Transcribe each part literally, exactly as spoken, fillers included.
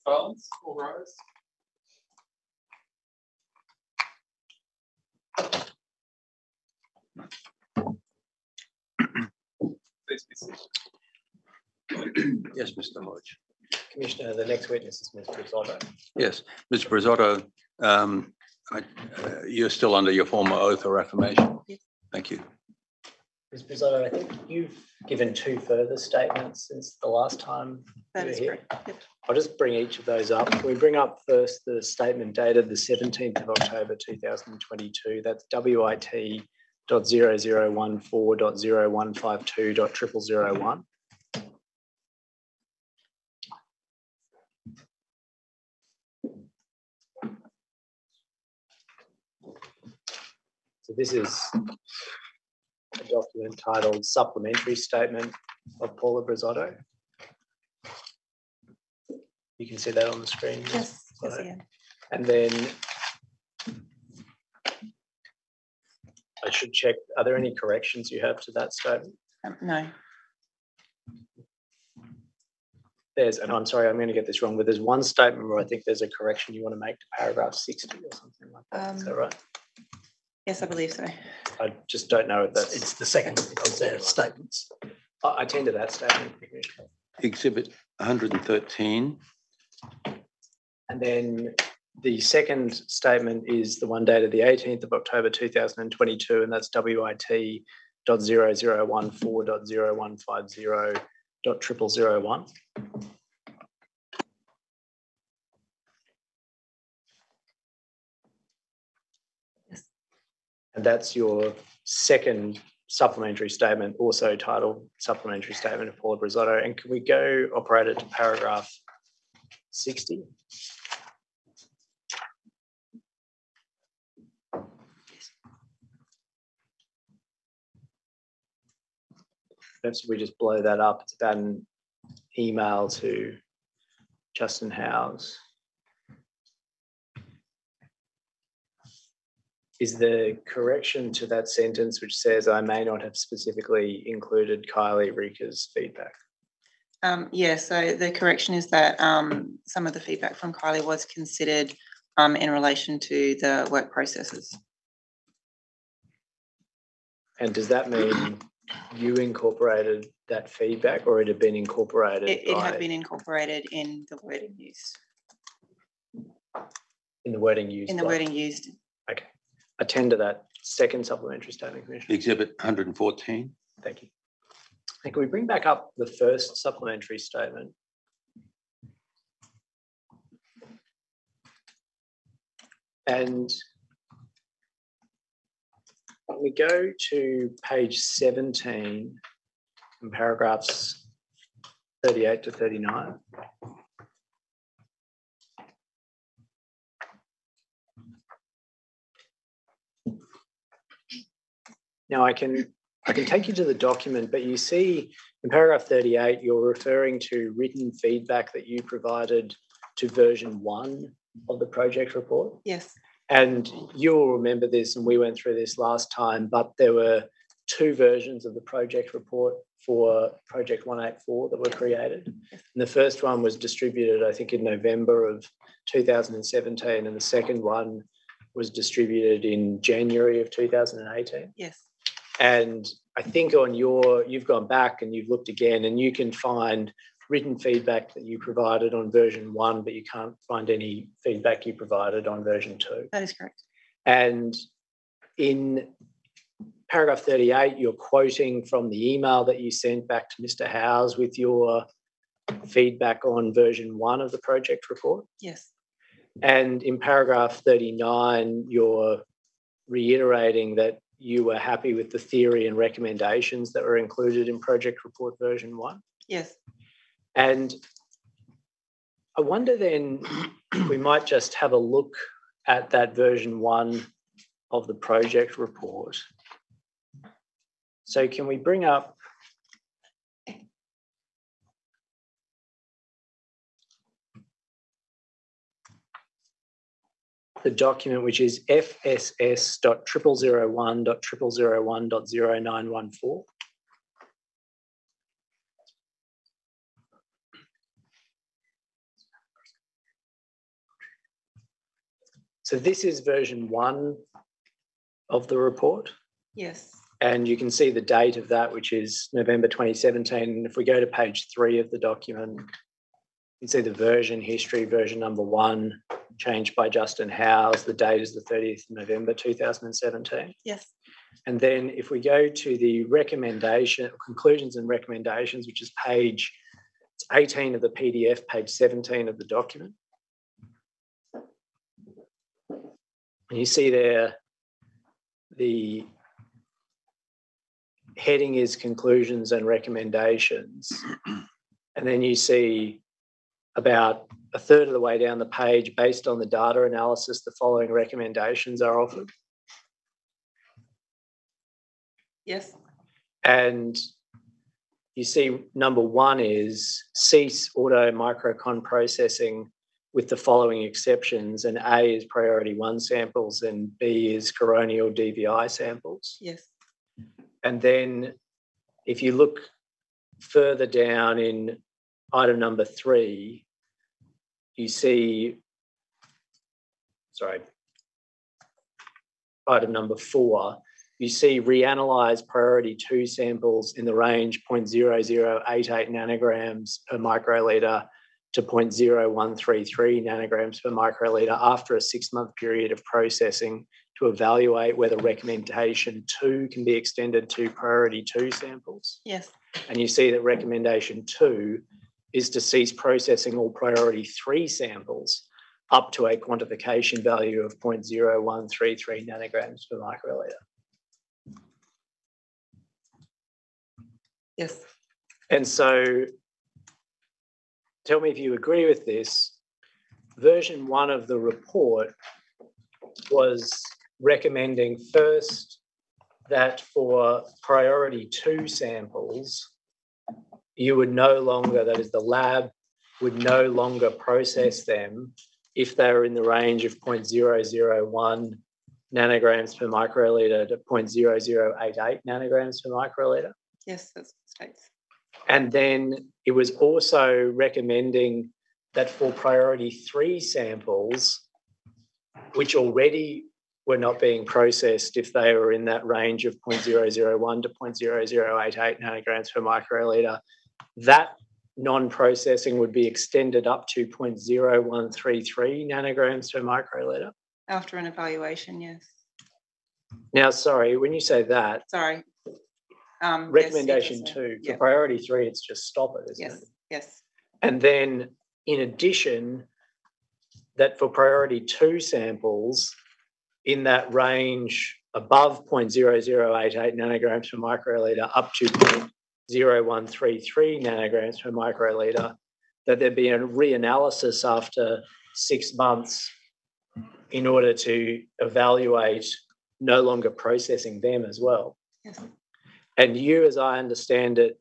Files, all rise. Please be seated. Yes, Mister Hodge. Commissioner, the next witness is Miz Brizotto. Yes, Mister Brizotto, um, I, uh, you're still under your former oath or affirmation? Yes. Thank you. Miz Brizotto, I think you've given two further statements since the last time That you were is here. correct. Yep. I'll just bring each of those up. Can we bring up first the statement dated the seventeenth of October two thousand twenty-two? That's W I T dot zero zero one four dot zero one five two dot triple zero one. So this is a document titled Supplementary Statement of Paula Brizotto. You can see that on the screen. Yes, yes, I am. And then I should check, are there any corrections you have to that statement? Um, no. There's, and I'm sorry, I'm going to get this wrong, but there's one statement where I think there's a correction you want to make to paragraph sixty or something like that. Is that Um, right? Yes, I believe so. I just don't know if that's. It's the second of their statements. I I tend to that statement, Commissioner. Exhibit one hundred thirteen. And then the second statement is the one dated the eighteenth of October two thousand twenty-two, and that's W I T dot zero zero one four dot zero one five zero dot triple zero one. Yes. And that's your second supplementary statement, also titled Supplementary Statement of Paula Brizotto. And can we go, operator, to paragraph sixty? Perhaps we just blow that up. It's about an email to Justin Howes. Is the correction to that sentence which says I may not have specifically included Kylie Rika's feedback? Um, yeah, so the correction is that um, some of the feedback from Kylie was considered um, in relation to the work processes. And does that mean you incorporated that feedback, or it had been incorporated? It, it by, had been incorporated in the wording used. in the wording used. In the by- wording used. Okay. Attend to that second supplementary statement, Commissioner. Exhibit one hundred fourteen. Thank you. And can we bring back up the first supplementary statement? And we go to page seventeen and paragraphs thirty-eight to thirty-nine. Now I can I can take you to the document, but you see in paragraph thirty-eight, you're referring to written feedback that you provided to version one of the project report. Yes. And you'll remember this, and we went through this last time, but there were two versions of the project report for Project one eighty-four that were created. And the first one was distributed, I think, in November of two thousand seventeen, and the second one was distributed in January of two thousand eighteen. Yes. And I think on your, you've gone back and you've looked again, and you can find written feedback that you provided on version one, but you can't find any feedback you provided on version two. That is correct. And in paragraph thirty-eight, you're quoting from the email that you sent back to Mister Howes with your feedback on version one of the project report. Yes. And in paragraph thirty-nine, you're reiterating that you were happy with the theory and recommendations that were included in project report version one. Yes. And I wonder then, we might just have a look at that version one of the project report. So can we bring up the document, which is F S S dot triple zero one dot triple zero one dot zero nine one four. So this is version one of the report, Yes. and you can see the date of that, which is November twenty seventeen. And if we go to page three of the document, you can see the version history, version number one, changed by Justin Howes. The date is the thirtieth of November two thousand seventeen. Yes. And then if we go to the recommendation, conclusions and recommendations, which is page eighteen of the P D F, page seventeen of the document. And you see there the heading is conclusions and recommendations. And then you see about a third of the way down the page, based on the data analysis, the following recommendations are offered. Yes. And you see number one is cease auto microcon processing with the following exceptions, and A is priority one samples and B is coronial D V I samples. Yes. And then if you look further down in item number three, you see, sorry, item number four, you see reanalyze priority two samples in the range zero point zero zero eight eight nanograms per microliter to zero point zero one three three nanograms per microliter after a six-month period of processing to evaluate whether recommendation two can be extended to priority two samples. Yes. And you see that recommendation two is to cease processing all priority three samples up to a quantification value of zero point zero one three three nanograms per microliter. Yes. And so tell me if you agree with this. Version one of the report was recommending first that for priority two samples, you would no longer, that is the lab, would no longer process them if they were in the range of zero point zero zero one nanograms per microliter to zero point zero zero eight eight nanograms per microliter. Yes, that's what it states. And then it was also recommending that for priority three samples, which already were not being processed if they were in that range of zero point zero zero one to zero point zero zero eight eight nanograms per microliter, that non-processing would be extended up to zero point zero one three three nanograms per microliter. After an evaluation, yes. Now, sorry, when you say that, Sorry. Um, recommendation yes, two, yeah. for priority three, it's just stop it, isn't Yes. it? Yes. And then in addition, that for priority two samples in that range above zero point zero zero eight eight nanograms per microliter up to zero point zero one three three nanograms per microliter, that there'd be a reanalysis after six months in order to evaluate no longer processing them as well. Yes. And you, as I understand it,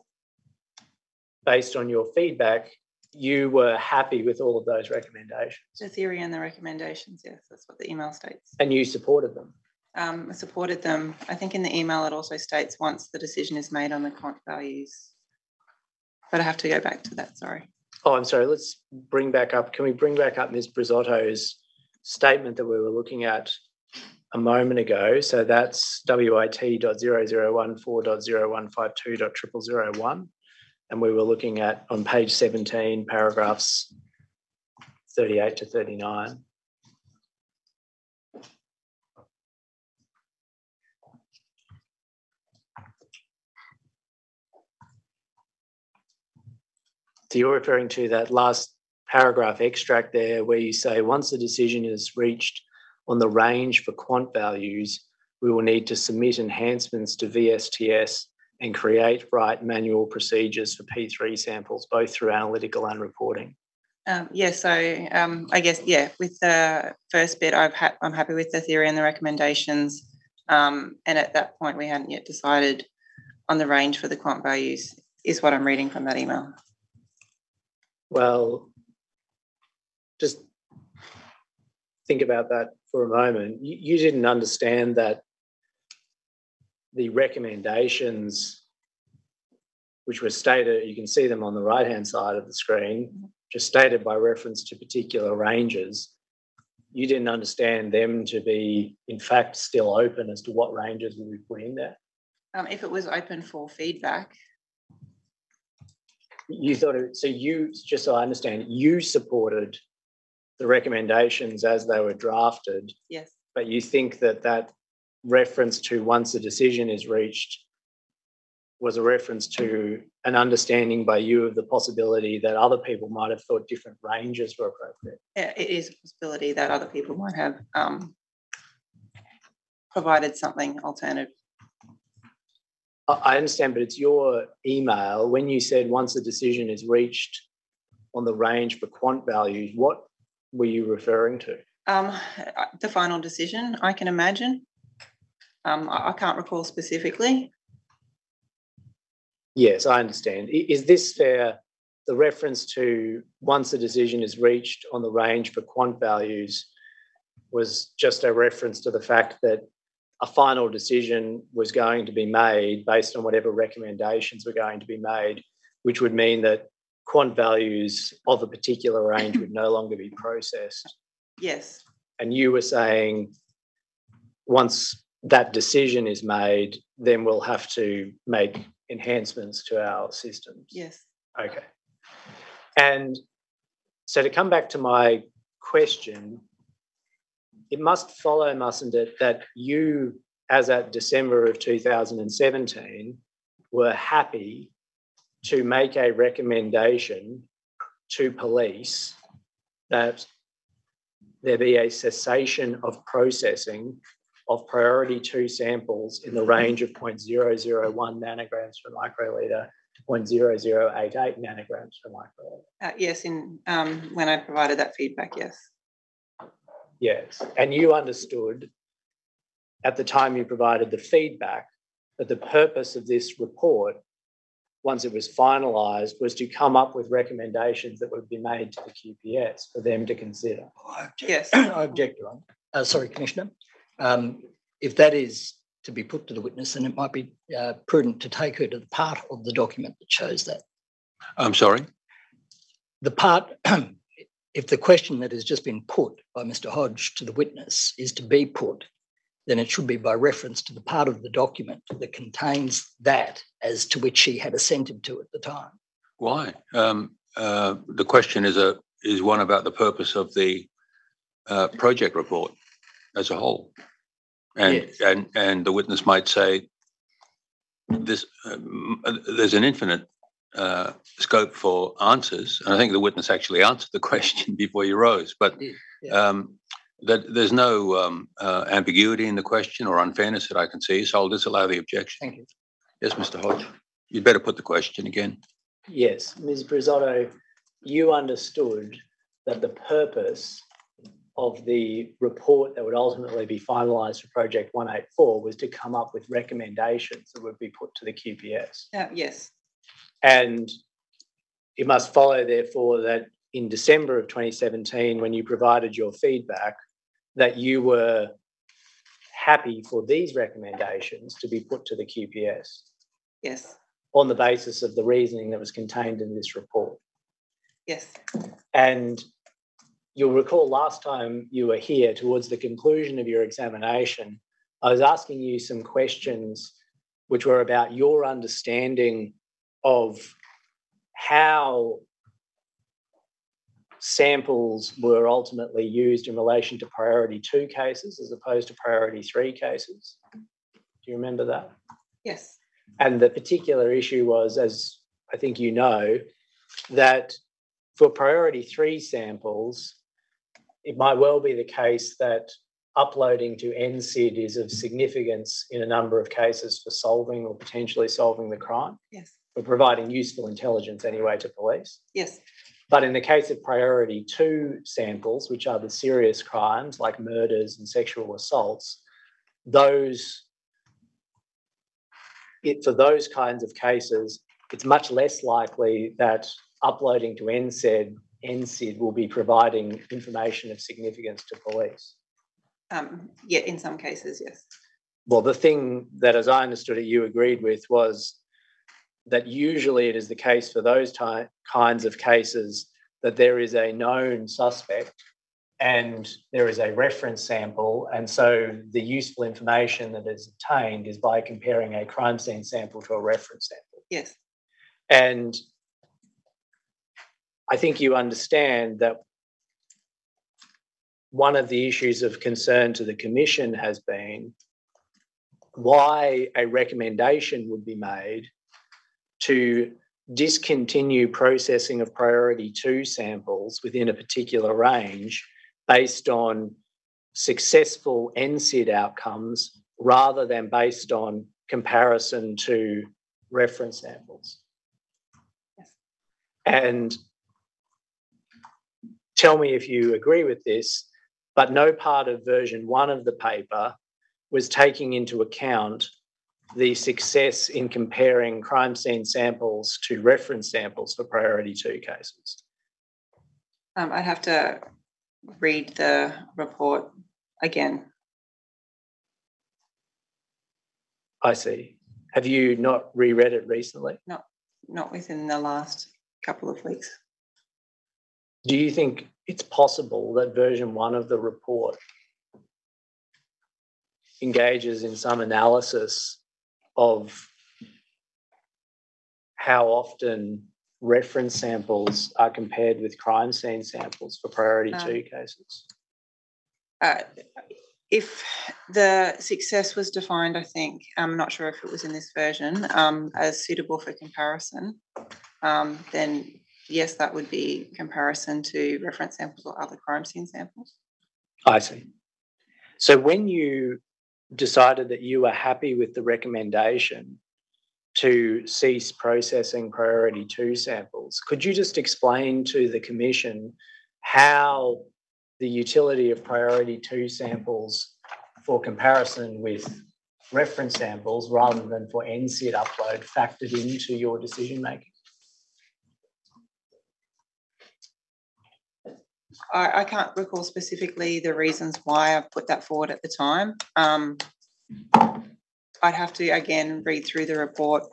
based on your feedback, you were happy with all of those recommendations. The theory and the recommendations, yes, that's what the email states. And you supported them. Um, I supported them. I think in the email it also states once the decision is made on the quant values. But I have to go back to that, sorry. Oh, I'm sorry. Let's bring back up. Can we bring back up Miz Brisotto's statement that we were looking at a moment ago? So that's W I T dot zero zero one four dot zero one five two dot triple zero one. And we were looking at on page seventeen, paragraphs thirty-eight to thirty-nine. So you're referring to that last paragraph extract there where you say once the decision is reached on the range for quant values, we will need to submit enhancements to V S T S and create right manual procedures for P three samples, both through analytical and reporting. Um, yeah, so um, I guess, yeah, with the first bit, I've ha- I'm happy with the theory and the recommendations. Um, and at that point, we hadn't yet decided on the range for the quant values, is what I'm reading from that email. Well, just think about that for a moment. You, you didn't understand that the recommendations, which were stated, you can see them on the right-hand side of the screen, just stated by reference to particular ranges, you didn't understand them to be, in fact, still open as to what ranges will be put in there? Um, if it was open for feedback, You thought it, so you, just so I understand, you supported the recommendations as they were drafted, yes, but you think that that reference to once a decision is reached was a reference to an understanding by you of the possibility that other people might have thought different ranges were appropriate. it it is a possibility that other people might have um, provided something alternative. I I understand, but it's your email. When you said once a decision is reached on the range for quant values, what were you referring to? Um, the final decision, I can imagine. Um, I, I can't recall specifically. Yes, I understand. I- Is this fair? The reference to once a decision is reached on the range for quant values was just a reference to the fact that a final decision was going to be made based on whatever recommendations were going to be made, which would mean that quant values of a particular range would no longer be processed. Yes, And you were saying once that decision is made, then we'll have to make enhancements to our systems. yes, Okay. And so to come back to my question, it must follow, mustn't it, that you, as at December of two thousand seventeen, were happy to make a recommendation to police that there be a cessation of processing of priority two samples in the range of zero point zero zero one nanograms per microliter to zero point zero zero eight eight nanograms per microliter. uh, yes. In um, when I provided that feedback, yes, Yes. And you understood at the time you provided the feedback that the purpose of this report, once it was finalised, was to come up with recommendations that would be made to the Q P S for them to consider. I object, yes. I object, Your Honour. Uh, sorry, Commissioner. Um, if that is to be put to the witness, then it might be uh, prudent to take her to the part of the document that shows that. I'm sorry. The part, if the question that has just been put by Mister Hodge to the witness is to be put, then it should be by reference to the part of the document that contains that as to which she had assented to at the time. Why? Um, uh, the question is a is one about the purpose of the uh, project report as a whole, and Yes. and and the witness might say this. Um, there's an infinite uh, scope for answers, and I think the witness actually answered the question before you rose. But Yeah. um, that there's no um, uh, ambiguity in the question or unfairness that I can see, so I'll disallow the objection. Thank you. Yes, Mister Hodge, you'd better put the question again. Yes, Miz Brisotto, you understood that the purpose of the report that would ultimately be finalised for Project one eighty-four was to come up with recommendations that would be put to the Q P S. Uh, yes, And it must follow, therefore, that in December of twenty seventeen, when you provided your feedback, that you were happy for these recommendations to be put to the Q P S yes, on the basis of the reasoning that was contained in this report. yes, And you'll recall last time you were here, towards the conclusion of your examination, I was asking you some questions which were about your understanding of how samples were ultimately used in relation to priority two cases as opposed to priority three cases. Do you remember that? yes, And the particular issue was, as I think you know, that for priority three samples, it might well be the case that uploading to N S I D is of significance in a number of cases for solving or potentially solving the crime, yes, for providing useful intelligence anyway to police. yes, But in the case of priority two samples, which are the serious crimes like murders and sexual assaults, those, it, for those kinds of cases, it's much less likely that uploading to N S I D, N S I D will be providing information of significance to police. um, yeah, in some cases, yes, Well, the thing that, as I understood it, you agreed with was that usually it is the case for those ty- kinds of cases that there is a known suspect and there is a reference sample, and so the useful information that is obtained is by comparing a crime scene sample to a reference sample. Yes. And I think you understand that one of the issues of concern to the Commission has been why a recommendation would be made to discontinue processing of priority two samples within a particular range based on successful N C I D outcomes rather than based on comparison to reference samples. Yes. And tell me if you agree with this, but no part of version one of the paper was taking into account the success in comparing crime scene samples to reference samples for priority two cases. Um, I'd have to read the report again. I see. Have you not reread it recently? Not, not within the last couple of weeks. Do you think it's possible that version one of the report engages in some analysis of how often reference samples are compared with crime scene samples for priority Um, two cases? Uh, if the success was defined, I think, I'm not sure if it was in this version, um, as suitable for comparison, um, then yes, that would be comparison to reference samples or other crime scene samples. I see. So when you decided that you were happy with the recommendation to cease processing priority two samples, could you just explain to the Commission how the utility of priority two samples for comparison with reference samples rather than for N C I D upload factored into your decision making? I, I can't recall specifically the reasons why I put that forward at the time. Um, I'd have to, again, read through the report.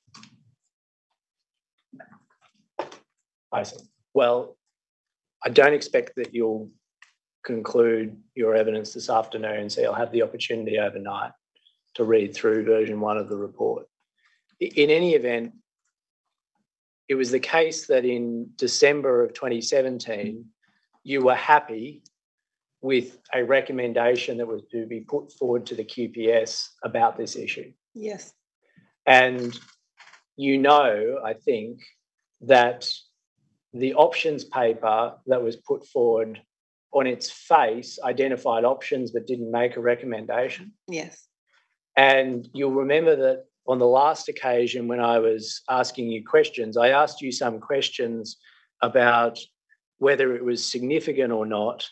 I see. Well, I don't expect that you'll conclude your evidence this afternoon, so you'll have the opportunity overnight to read through version one of the report. In any event, it was the case that in December of twenty seventeen, you were happy with a recommendation that was to be put forward to the Q P S about this issue. Yes. And you know, I think, that the options paper that was put forward on its face identified options but didn't make a recommendation. Yes. And you'll remember that on the last occasion when I was asking you questions, I asked you some questions about whether it was significant or not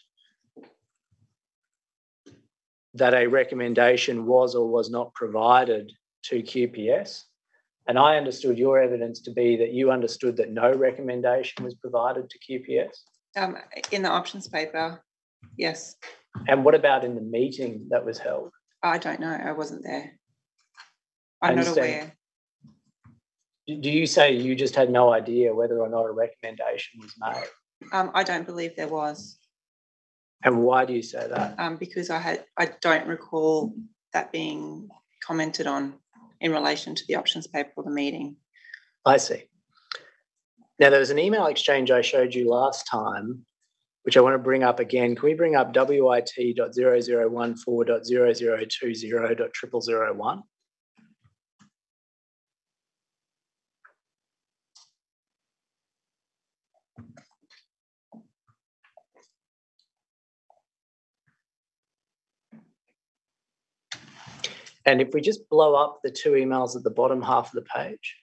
that a recommendation was or was not provided to Q P S. And I understood your evidence to be that you understood that no recommendation was provided to Q P S. Um, in the options paper, yes. And what about in the meeting that was held? I don't know. I wasn't there. I'm not Understand. aware. Do you say you just had no idea whether or not a recommendation was made? Um, I don't believe there was. And why do you say that? Um, because I had, I don't recall that being commented on in relation to the options paper or the meeting. I see. Now, there was an email exchange I showed you last time, which I want to bring up again. Can we bring up W I T dot zero zero one four dot zero zero two zero dot triple zero one? And if we just blow up the two emails at the bottom half of the page.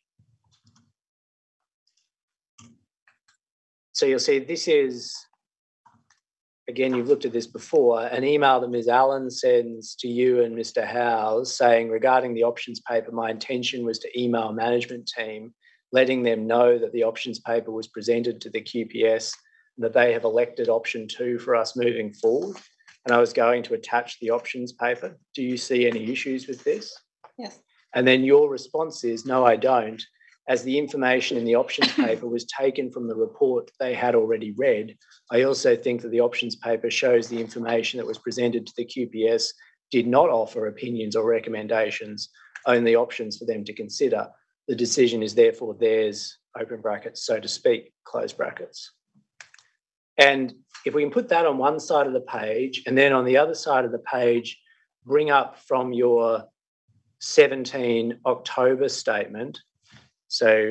So you'll see this is, again, you've looked at this before, an email that Miz Allen sends to you and Mister Howes saying, regarding the options paper, my intention was to email management team, letting them know that the options paper was presented to the Q P S and that they have elected option two for us moving forward. And I was going to attach the options paper. Do you see any issues with this? Yes. And then your response is, no, I don't. as the information in the options paper was taken from the report they had already read, I also think that the options paper shows the information that was presented to the Q P S did not offer opinions or recommendations, only options for them to consider. The decision is therefore theirs, open brackets, so to speak, close brackets. And if we can put that on one side of the page, and then on the other side of the page, bring up from your seventeen October statement. So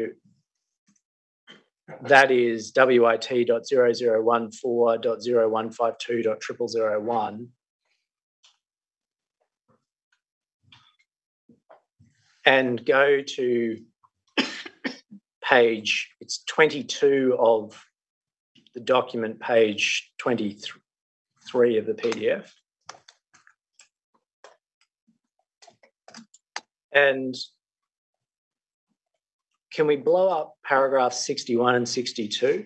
that is W I T dot zero zero one four dot zero one five two dot zero zero zero one. And go to page, it's twenty-two of the document, page twenty-three of the P D F. And can we blow up paragraphs sixty-one and sixty-two?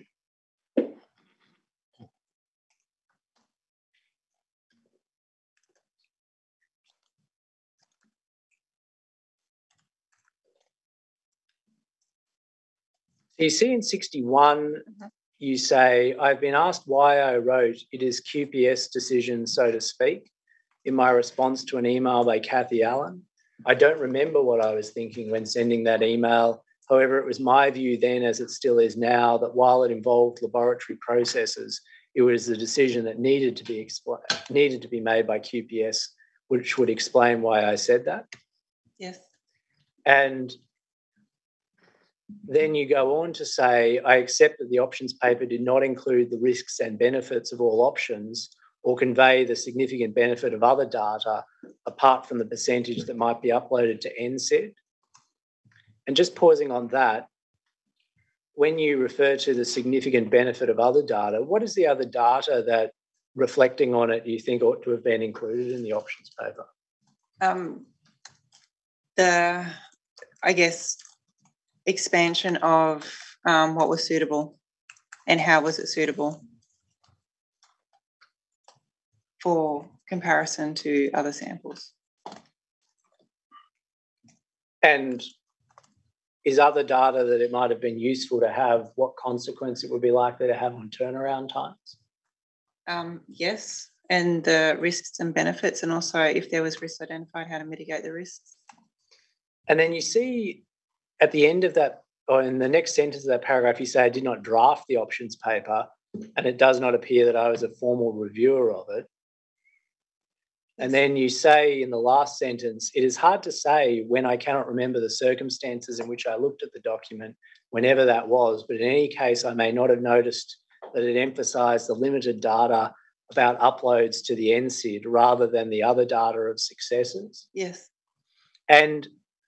You see in sixty-one, you say, I've been asked why I wrote, it is Q P S decision, so to speak, in my response to an email by Kathy Allen. I don't remember what I was thinking when sending that email. However, it was my view then, as it still is now, that while it involved laboratory processes, it was a decision that needed to be expl- needed to be made by Q P S, which would explain why I said that. Yes. And then you go on to say, I accept that the options paper did not include the risks and benefits of all options or convey the significant benefit of other data apart from the percentage that might be uploaded to N S I D. And just pausing on that, when you refer to the significant benefit of other data, what is the other data that, reflecting on it, you think ought to have been included in the options paper? Um, the, I guess, expansion of um, what was suitable and how was it suitable for comparison to other samples. And is other data that it might have been useful to have, what consequence it would be likely to have on turnaround times? Um, yes, and the risks and benefits, and also if there was risks identified, how to mitigate the risks. And then you see at the end of that, or in the next sentence of that paragraph, you say, I did not draft the options paper, and it does not appear that I was a formal reviewer of it. And then you say in the last sentence, it is hard to say when I cannot remember the circumstances in which I looked at the document, whenever that was, but in any case, I may not have noticed that it emphasised the limited data about uploads to the N S I D rather than the other data of successes. Yes. And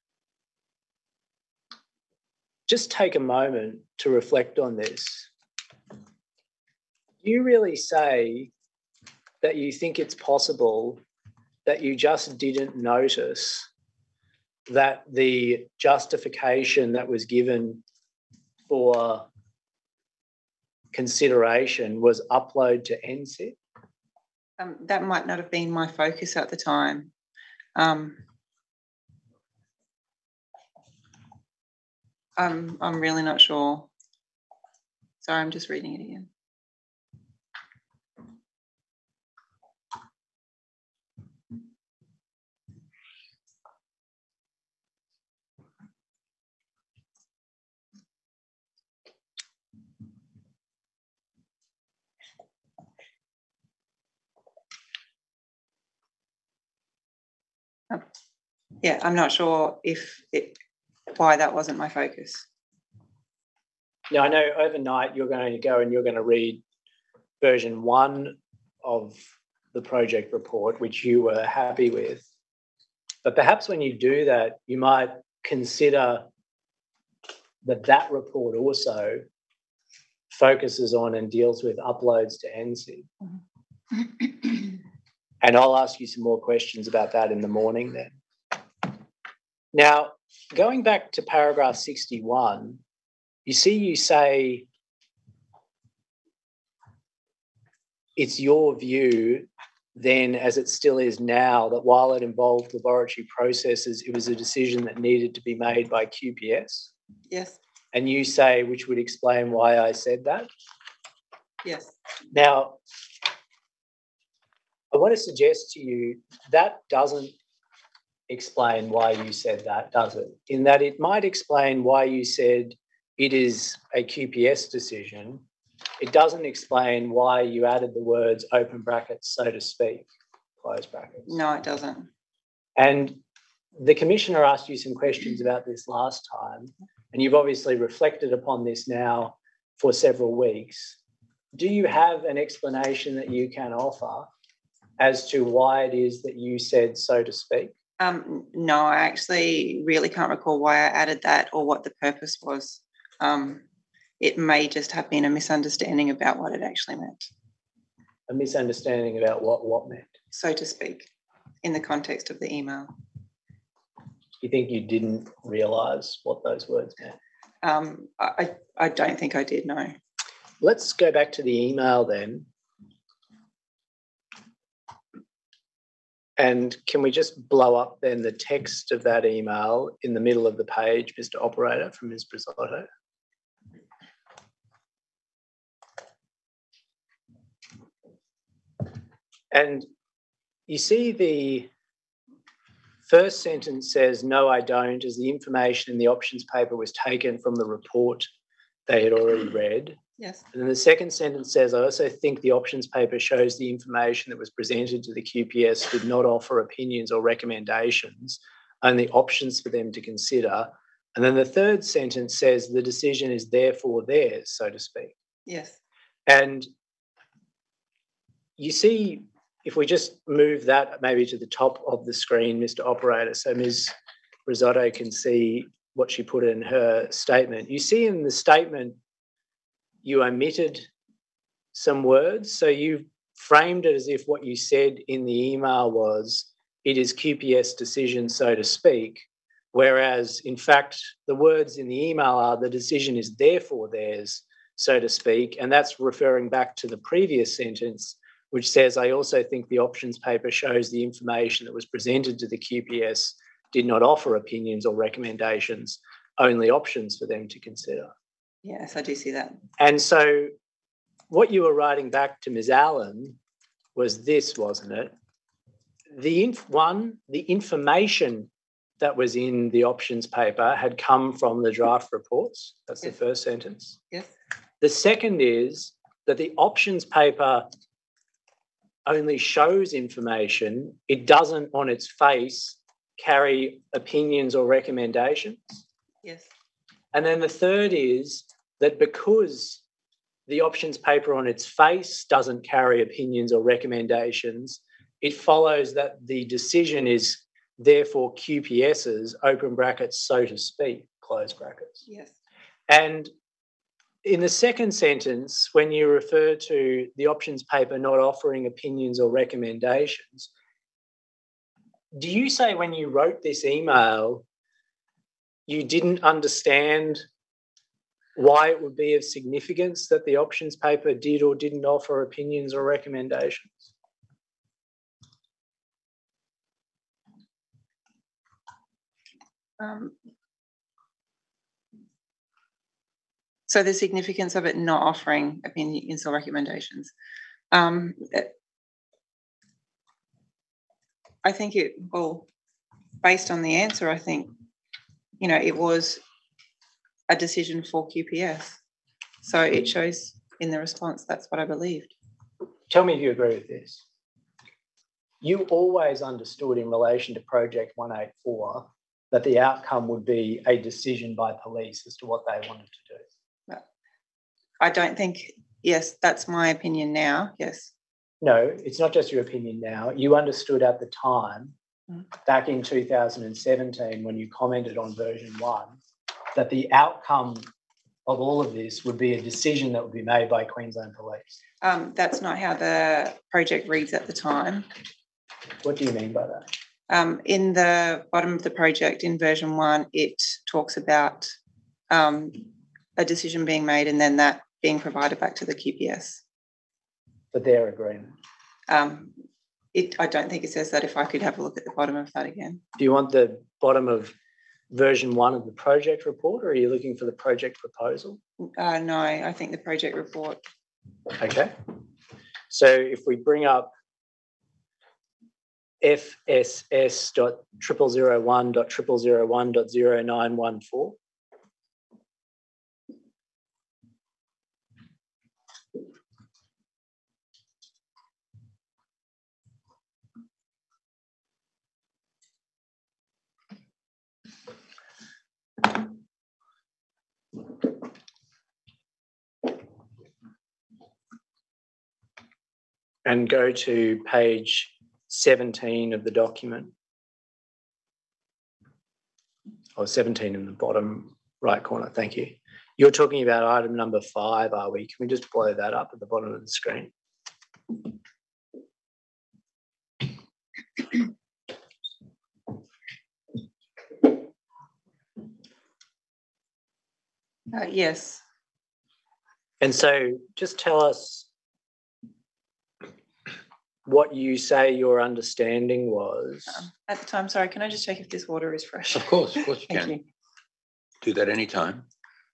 just take a moment to reflect on this. Do you really say that you think it's possible that you just didn't notice that the justification that was given for consideration was upload to N S I D? Um, that might not have been my focus at the time. Um, I'm, I'm really not sure. Sorry, I'm just reading it again. Yeah, I'm not sure if it, why that wasn't my focus. Now, I know overnight you're going to go and you're going to read version one of the project report, which you were happy with. But perhaps when you do that, you might consider that that report also focuses on and deals with uploads to N S I D. Mm-hmm. And I'll ask you some more questions about that in the morning then. Now, going back to paragraph sixty-one, you see you say it's your view then, as it still is now, that while it involved laboratory processes, it was a decision that needed to be made by Q P S. Yes, And you say, which would explain why I said that. yes. Now, I want to suggest to you that doesn't explain why you said that, does it? In that it might explain why you said it is a Q P S decision. It doesn't explain why you added the words open brackets, so to speak, close brackets. No, it doesn't. And the Commissioner asked you some questions about this last time, and you've obviously reflected upon this now for several weeks. Do you have an explanation that you can offer as to why it is that you said so to speak? Um, no, I actually really can't recall why I added that or what the purpose was. Um, it may just have been a misunderstanding about what it actually meant. A misunderstanding about what what meant? So to speak, in the context of the email. You think you didn't realise what those words meant? Um, I, I don't think I did, no. Let's go back to the email then. And can we just blow up then the text of that email in the middle of the page, Mister Operator, from Miz Brisotto? And you see the first sentence says, no, I don't, as the information in the options paper was taken from the report they had already read. Yes. And then the second sentence says, I also think the options paper shows the information that was presented to the Q P S did not offer opinions or recommendations, only options for them to consider. And then the third sentence says the decision is therefore theirs, so to speak. Yes. And you see, if we just move that maybe to the top of the screen, Mister Operator, so Miz Risotto can see what she put in her statement. You see in the statement, you omitted some words. So you framed it as if what you said in the email was, it is Q P S decision, so to speak. Whereas, in fact, the words in the email are the decision is therefore theirs, so to speak. And that's referring back to the previous sentence, which says, I also think the options paper shows the information that was presented to the Q P S did not offer opinions or recommendations, only options for them to consider. Yes, I do see that. And so what you were writing back to Miz Allen was this, wasn't it? The inf- one, the information that was in the options paper had come from the draft reports. That's Yes. the first sentence. Yes. The second is that the options paper only shows information. It doesn't on its face carry opinions or recommendations. Yes. And then the third is that because the options paper on its face doesn't carry opinions or recommendations, it follows that the decision is therefore Q P S's, open brackets, so to speak, close brackets. Yes. And in the second sentence, when you refer to the options paper not offering opinions or recommendations, do you say when you wrote this email, you didn't understand why it would be of significance that the options paper did or didn't offer opinions or recommendations? Um, so the significance of it not offering opinions or recommendations. Um, I think it, well, based on the answer, I think, you know, it was a decision for Q P S. So it shows in the response, that's what I believed. Tell me if you agree with this. You always understood in relation to Project one eighty-four that the outcome would be a decision by police as to what they wanted to do. I don't think, yes, that's my opinion now, yes. No, it's not just your opinion now. You understood at the time, mm. back in two thousand seventeen, when you commented on version one, that the outcome of all of this would be a decision that would be made by Queensland Police. Um, that's not how the project reads at the time. What do you mean by that? Um, in the bottom of the project, in version one, it talks about um, a decision being made and then that being provided back to the Q P S. For their agreement. Um, it, I don't think it says that. If I could have a look at the bottom of that again. Do you want the bottom of version one of the project report, or are you looking for the project proposal? Uh, no, I think the project report. Okay. So if we bring up F S S dot triple zero one dot triple zero one dot zero nine one four. And go to page seventeen of the document. Or seventeen in the bottom right corner, thank you. You're talking about item number five, are we? Can we just blow that up at the bottom of the screen? Uh, yes. And so just tell us what you say your understanding was. Um, at the time, sorry, can I just check if this water is fresh? Of course, of course you Thank can. you. Do that anytime.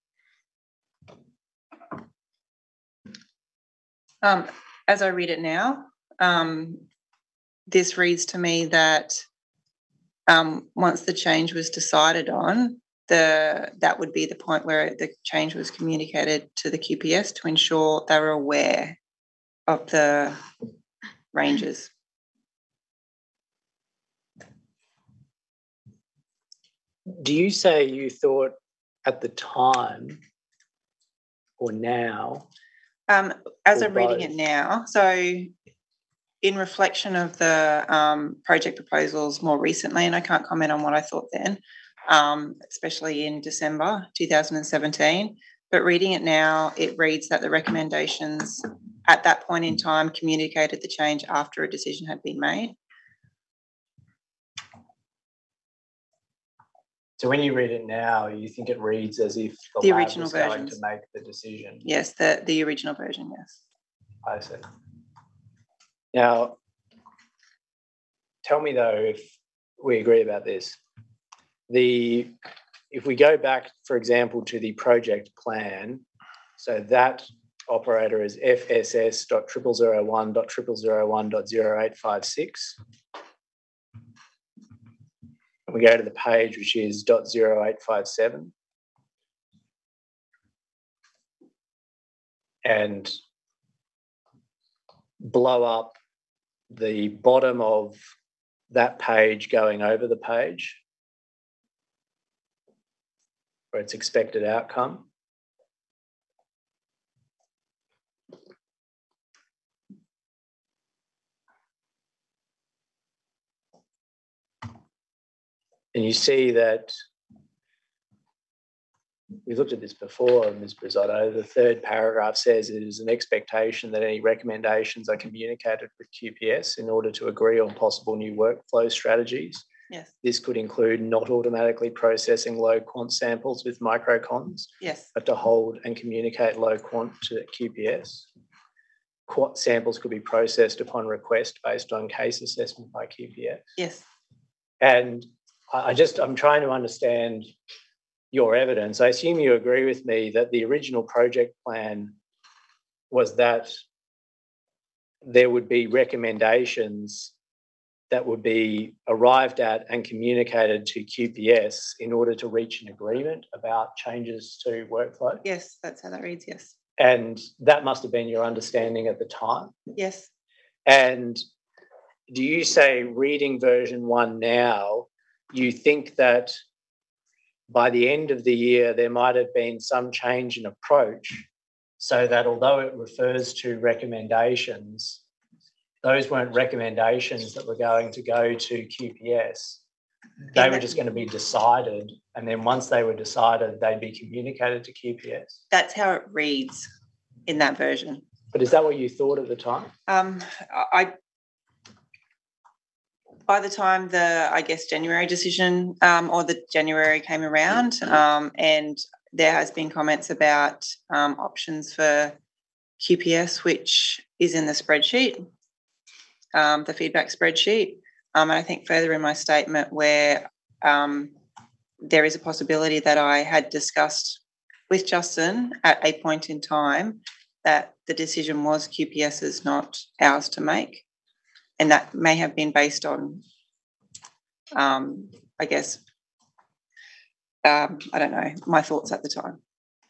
Um, as I read it now, um, this reads to me that um, once the change was decided on, the that would be the point where the change was communicated to the Q P S to ensure they were aware of the ranges. Do you say you thought at the time or now? Um, as Or I'm reading both? it now, so in reflection of the um, project proposals more recently, and I can't comment on what I thought then, um, especially in December two thousand seventeen, but reading it now, it reads that the recommendations at that point in time communicated the change after a decision had been made. So when you read it now, you think it reads as if the, The lab original was going versions. to make the decision. Yes, the, the original version, yes. I see. Now, tell me though if we agree about this. The if we go back, for example, to the project plan, so that operator is F S S dot triple zero one dot triple zero one dot zero eight five six. And we go to the page which is dot zero eight five seven. And blow up the bottom of that page going over the page for its expected outcome. And you see that we looked at this before, Miz Brisotto. The third paragraph says it is an expectation that any recommendations are communicated with Q P S in order to agree on possible new workflow strategies. Yes, This could include not automatically processing low quant samples with microcons, yes, but to hold and communicate low quant to Q P S. Quant samples could be processed upon request based on case assessment by Q P S. yes. And I just, I'm trying to understand your evidence. I assume you agree with me that the original project plan was that there would be recommendations that would be arrived at and communicated to Q P S in order to reach an agreement about changes to workflow. Yes, that's how that reads, yes. And that must have been your understanding at the time. Yes. And do you say, reading version one now, you think that by the end of the year there might have been some change in approach so that although it refers to recommendations, those weren't recommendations that were going to go to Q P S. They were just going to be decided, and then once they were decided, they'd be communicated to Q P S. That's how it reads in that version. But is that what you thought at the time? Um, I, by the time the, I guess, January decision um, or the January came around, um, and there has been comments about um, options for Q P S, which is in the spreadsheet, um, the feedback spreadsheet. Um, and I think further in my statement where um, there is a possibility that I had discussed with Justin at a point in time that the decision was QPS's, not ours to make. And that may have been based on, um, I guess, um, I don't know, my thoughts at the time.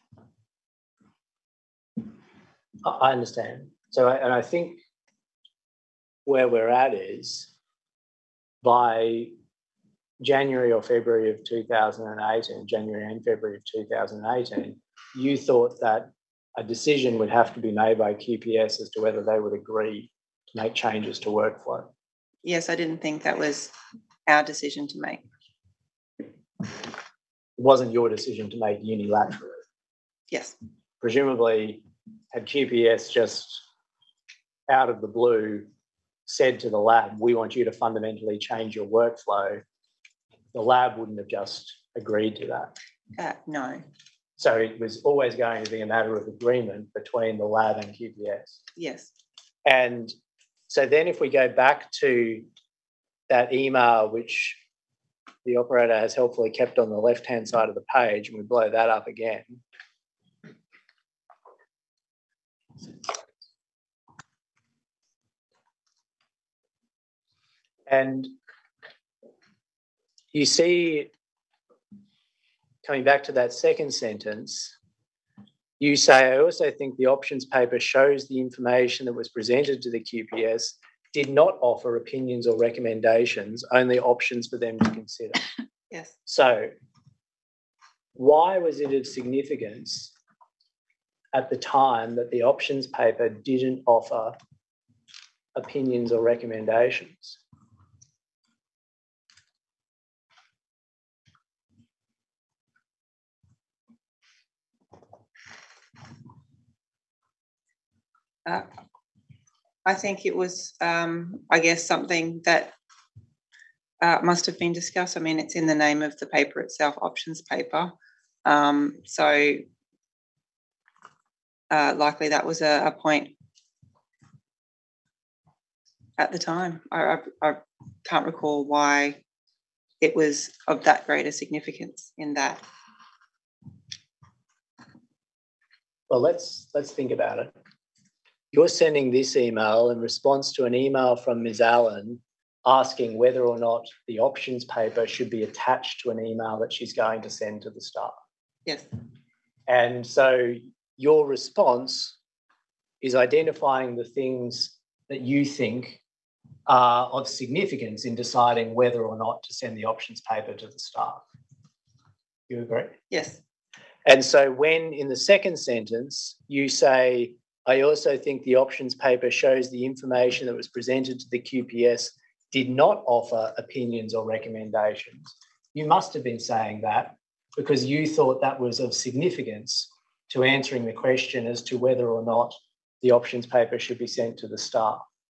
I understand. So, I, and I think where we're at is by January or February of two thousand eighteen, January and February of two thousand eighteen, you thought that a decision would have to be made by Q P S as to whether they would agree to make changes to workflow. Yes, I didn't think that was our decision to make. It wasn't your decision to make unilaterally. Yes. Presumably, had Q P S just out of the blue said to the lab, we want you to fundamentally change your workflow, the lab wouldn't have just agreed to that. Uh, no. So it was always going to be a matter of agreement between the lab and Q P S. Yes. And so then if we go back to that email, which the operator has helpfully kept on the left-hand side of the page, and we blow that up again. And you see, coming back to that second sentence, you say, I also think the options paper shows the information that was presented to the Q P S did not offer opinions or recommendations, only options for them to consider. Yes. So why was it of significance at the time that the options paper didn't offer opinions or recommendations? Uh, I think it was, um, I guess, something that uh, must have been discussed. I mean, it's in the name of the paper itself, options paper. Um, so uh, likely that was a, a point at the time. I, I, I can't recall why it was of that greater significance in that. Well, let's let's think about it. You're sending this email in response to an email from Miz Allen asking whether or not the options paper should be attached to an email that she's going to send to the staff. Yes. And so your response is identifying the things that you think are of significance in deciding whether or not to send the options paper to the staff. You agree? Yes. And so when in the second sentence you say, I also think the options paper shows the information that was presented to the Q P S did not offer opinions or recommendations, you must have been saying that because you thought that was of significance to answering the question as to whether or not the options paper should be sent to the staff.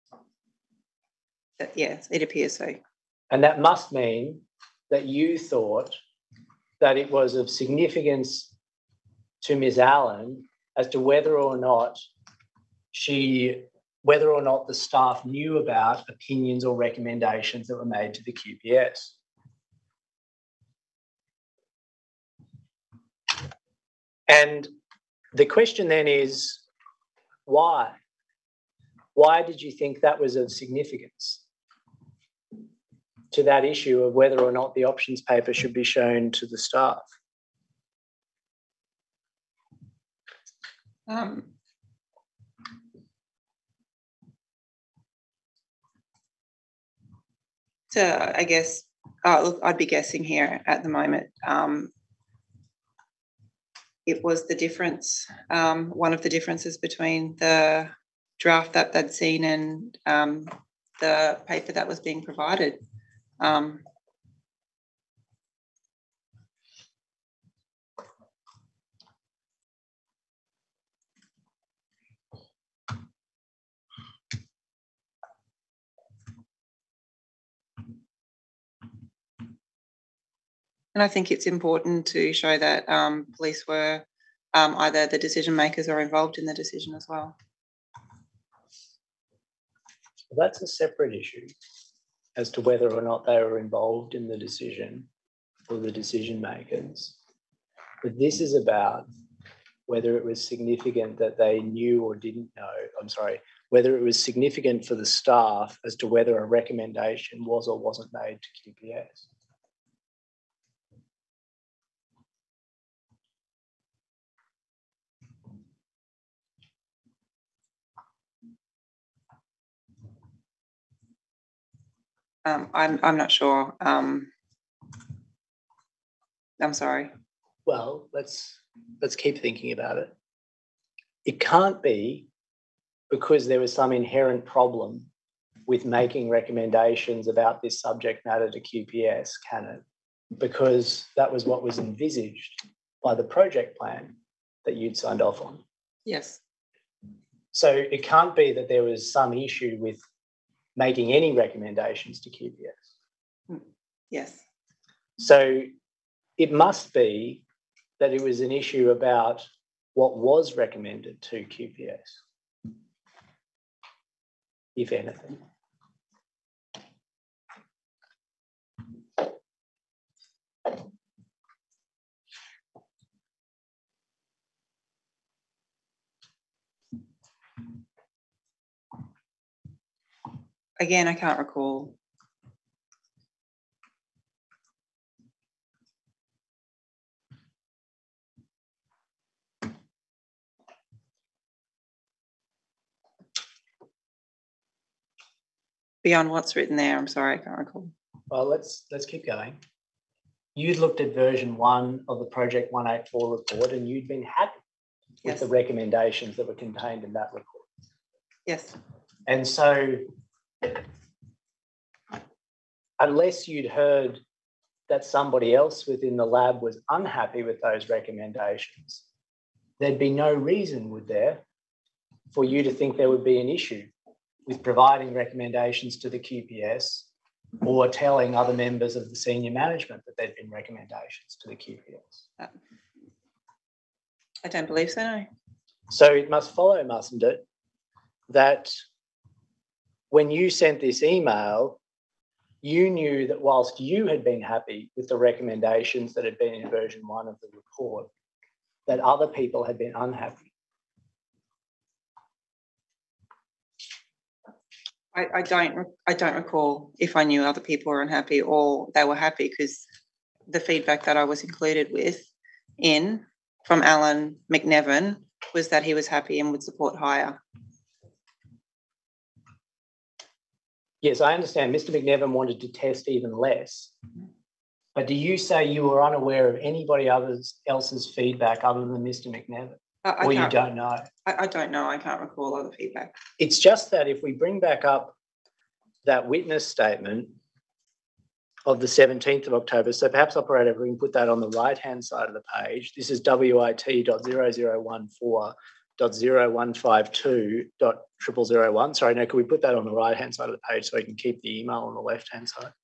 Yes, it appears so. And that must mean that you thought that it was of significance to Miz Allen as to whether or not she, whether or not the staff knew about opinions or recommendations that were made to the Q P S. And the question then is, why? Why did you think that was of significance to that issue of whether or not the options paper should be shown to the staff? Um, so I guess, oh, look, I'd be guessing here at the moment. Um, it was the difference, um, one of the differences between the draft that they'd seen and um, the paper that was being provided. Um, And I think it's important to show that um, police were um, either the decision makers or involved in the decision as well. Well, that's a separate issue as to whether or not they were involved in the decision for the decision makers. But this is about whether it was significant that they knew or didn't know, I'm sorry, whether it was significant for the staff as to whether a recommendation was or wasn't made to Q P S. Um, I'm I'm not sure. Um, I'm sorry. Well, let's let's keep thinking about it. It can't be because there was some inherent problem with making recommendations about this subject matter to Q P S, can it? Because that was what was envisaged by the project plan that you'd signed off on. Yes. So it can't be that there was some issue with making any recommendations to Q P S. Yes. So it must be that it was an issue about what was recommended to Q P S, if anything. Again, I can't recall. Beyond what's written there, I'm sorry, I can't recall. Well, let's let's keep going. You'd looked at version one of the Project one eighty-four report and you'd been happy with Yes. the recommendations that were contained in that report. Yes. And so unless you'd heard that somebody else within the lab was unhappy with those recommendations, there'd be no reason, would there, for you to think there would be an issue with providing recommendations to the Q P S or telling other members of the senior management that there'd been recommendations to the Q P S. I don't believe so, no. So it must follow, mustn't it, that when you sent this email, you knew that whilst you had been happy with the recommendations that had been in version one of the report, that other people had been unhappy. I, I don't I don't recall if I knew other people were unhappy or they were happy, because the feedback that I was included with in from Alan McNevin was that he was happy and would support hire. Yes, I understand Mister McNevin wanted to test even less, but do you say you were unaware of anybody others, else's feedback other than Mister McNevin? I, I Or you can't- don't know? I, I don't know. I can't recall other feedback. It's just that if we bring back up that witness statement of the seventeenth of October, so perhaps, operator, if we can put that on the right-hand side of the page. This is W I T dot zero zero one four dot zero one five two dot triple zero one. Sorry, no, can we put that on the right-hand side of the page so we can keep the email on the left-hand side?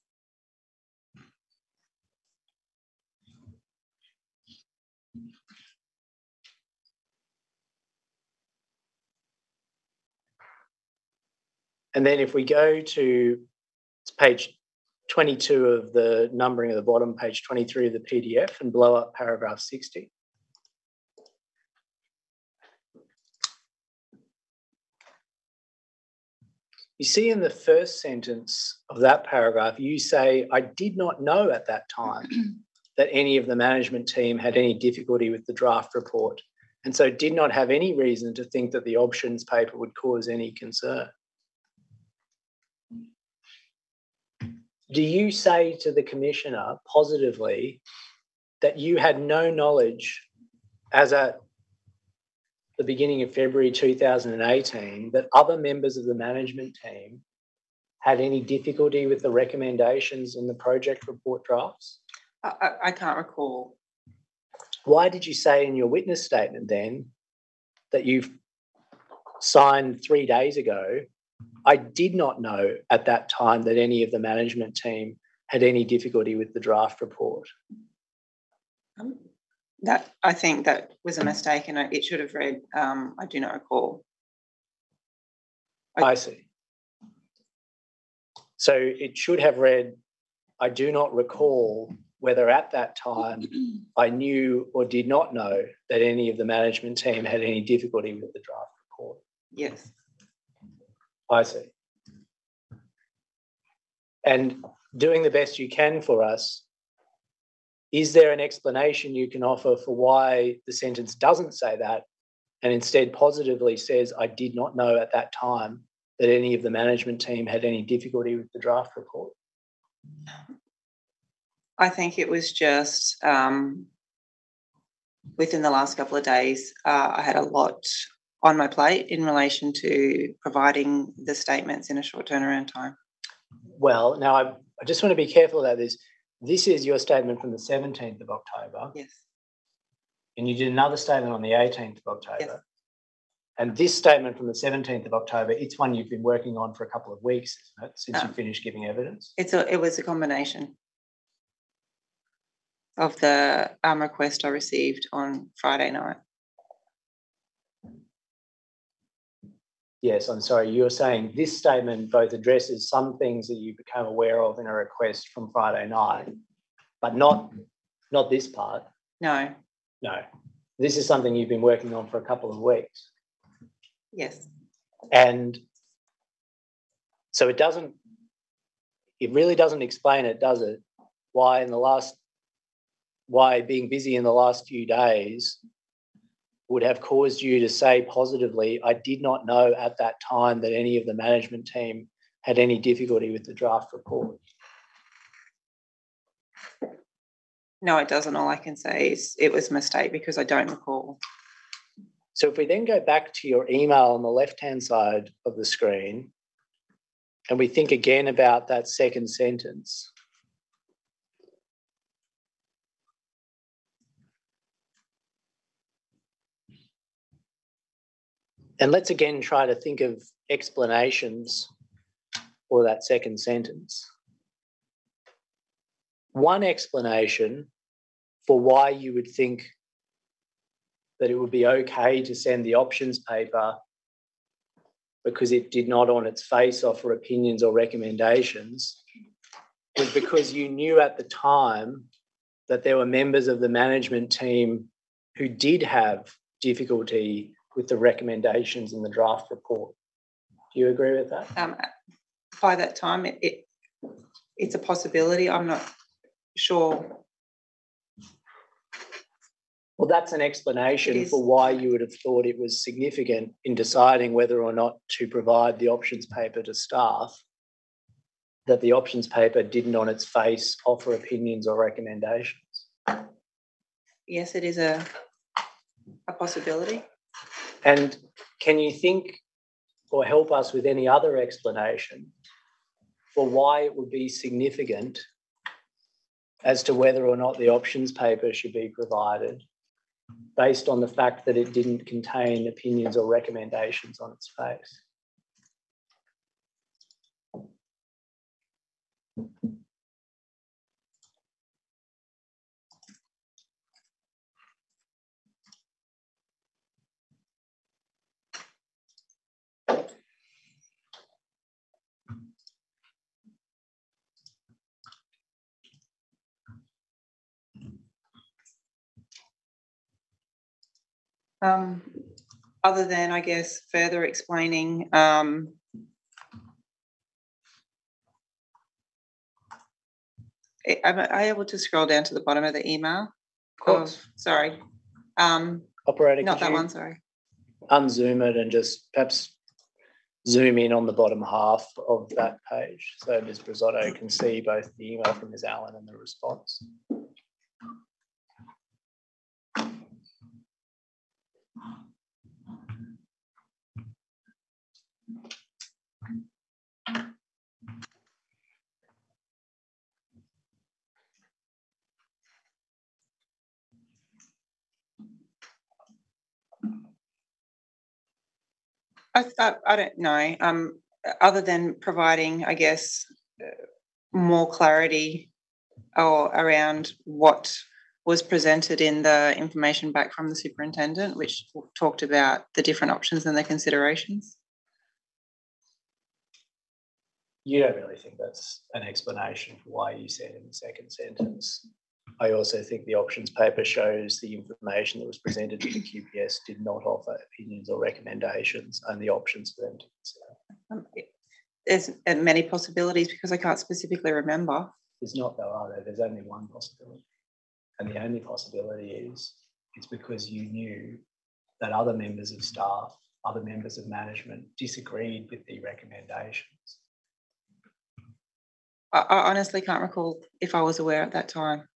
And then if we go to page twenty-two of the numbering at the bottom, page twenty-three of the P D F, and blow up paragraph sixty. You see in the first sentence of that paragraph, you say, I did not know at that time that any of the management team had any difficulty with the draft report, and so did not have any reason to think that the options paper would cause any concern. Do you say to the Commissioner positively that you had no knowledge as at the beginning of February two thousand eighteen that other members of the management team had any difficulty with the recommendations in the project report drafts? I, I, I can't recall. Why did you say in your witness statement then that you've signed three days ago, I did not know at that time that any of the management team had any difficulty with the draft report? Um, that I think that was a mistake, and it should have read, um, I do not recall. I, I see. So it should have read, I do not recall whether at that time I knew or did not know that any of the management team had any difficulty with the draft report. Yes. I see. And doing the best you can for us, is there an explanation you can offer for why the sentence doesn't say that and instead positively says, I did not know at that time that any of the management team had any difficulty with the draft report? I think it was just um, within the last couple of days, uh, I had a lot on my plate in relation to providing the statements in a short turnaround time. Well, now I, I just want to be careful about this. This is your statement from the seventeenth of October. Yes. And you did another statement on the eighteenth of October. Yes. And this statement from the seventeenth of October, it's one you've been working on for a couple of weeks, isn't it, since Um, you finished giving evidence? It's a, it was a combination of the um, request I received on Friday night. Yes, I'm sorry. You're saying this statement both addresses some things that you became aware of in a request from Friday night, but not, not this part. No. No. This is something you've been working on for a couple of weeks. Yes. And so it doesn't, it really doesn't explain it, does it? Why in the last, why being busy in the last few days would have caused you to say positively, I did not know at that time that any of the management team had any difficulty with the draft report. No, it doesn't. All I can say is it was a mistake because I don't recall. So if we then go back to your email on the left-hand side of the screen and we think again about that second sentence, and let's again try to think of explanations for that second sentence. One explanation for why you would think that it would be okay to send the options paper because it did not on its face offer opinions or recommendations was because you knew at the time that there were members of the management team who did have difficulty with the recommendations in the draft report. Do you agree with that? Um, by that time, it, it it's a possibility. I'm not sure. Well, that's an explanation for why you would have thought it was significant in deciding whether or not to provide the options paper to staff, that the options paper didn't on its face offer opinions or recommendations. Yes, it is a a possibility. And can you think or help us with any other explanation for why it would be significant as to whether or not the options paper should be provided based on the fact that it didn't contain opinions or recommendations on its face? Um, other than, I guess, further explaining um, am I able to scroll down to the bottom of the email? Of course. Oh, sorry. Um, Operator, not could that you one, sorry. unzoom it and just perhaps zoom in on the bottom half of that page so Miz Brisotto can see both the email from Miz Allen and the response. I, I, I don't know. Um, other than providing, I guess, uh, more clarity or around what was presented in the information back from the superintendent, which talked about the different options and the considerations. You don't really think that's an explanation for why you said in the second sentence I also think the options paper shows the information that was presented to the Q P S did not offer opinions or recommendations, only options for them to consider. Um, there's uh, many possibilities because I can't specifically remember. There's not though, are there? There's only one possibility. And the only possibility is it's because you knew that other members of staff, other members of management disagreed with the recommendations. I, I honestly can't recall if I was aware at that time.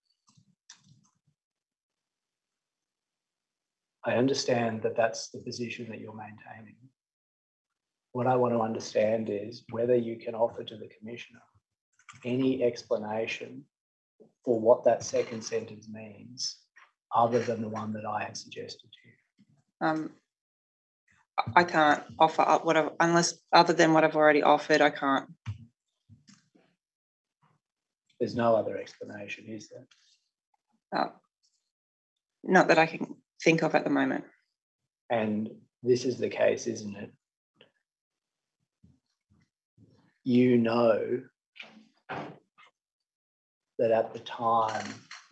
I understand that that's the position that you're maintaining. What I want to understand is whether you can offer to the Commissioner any explanation for what that second sentence means other than the one that I have suggested to you. Um, I can't offer up what I've, unless other than what I've already offered, I can't. There's no other explanation, is there? Uh, not that I can think of at the moment. And this is the case, isn't it? You know that at the time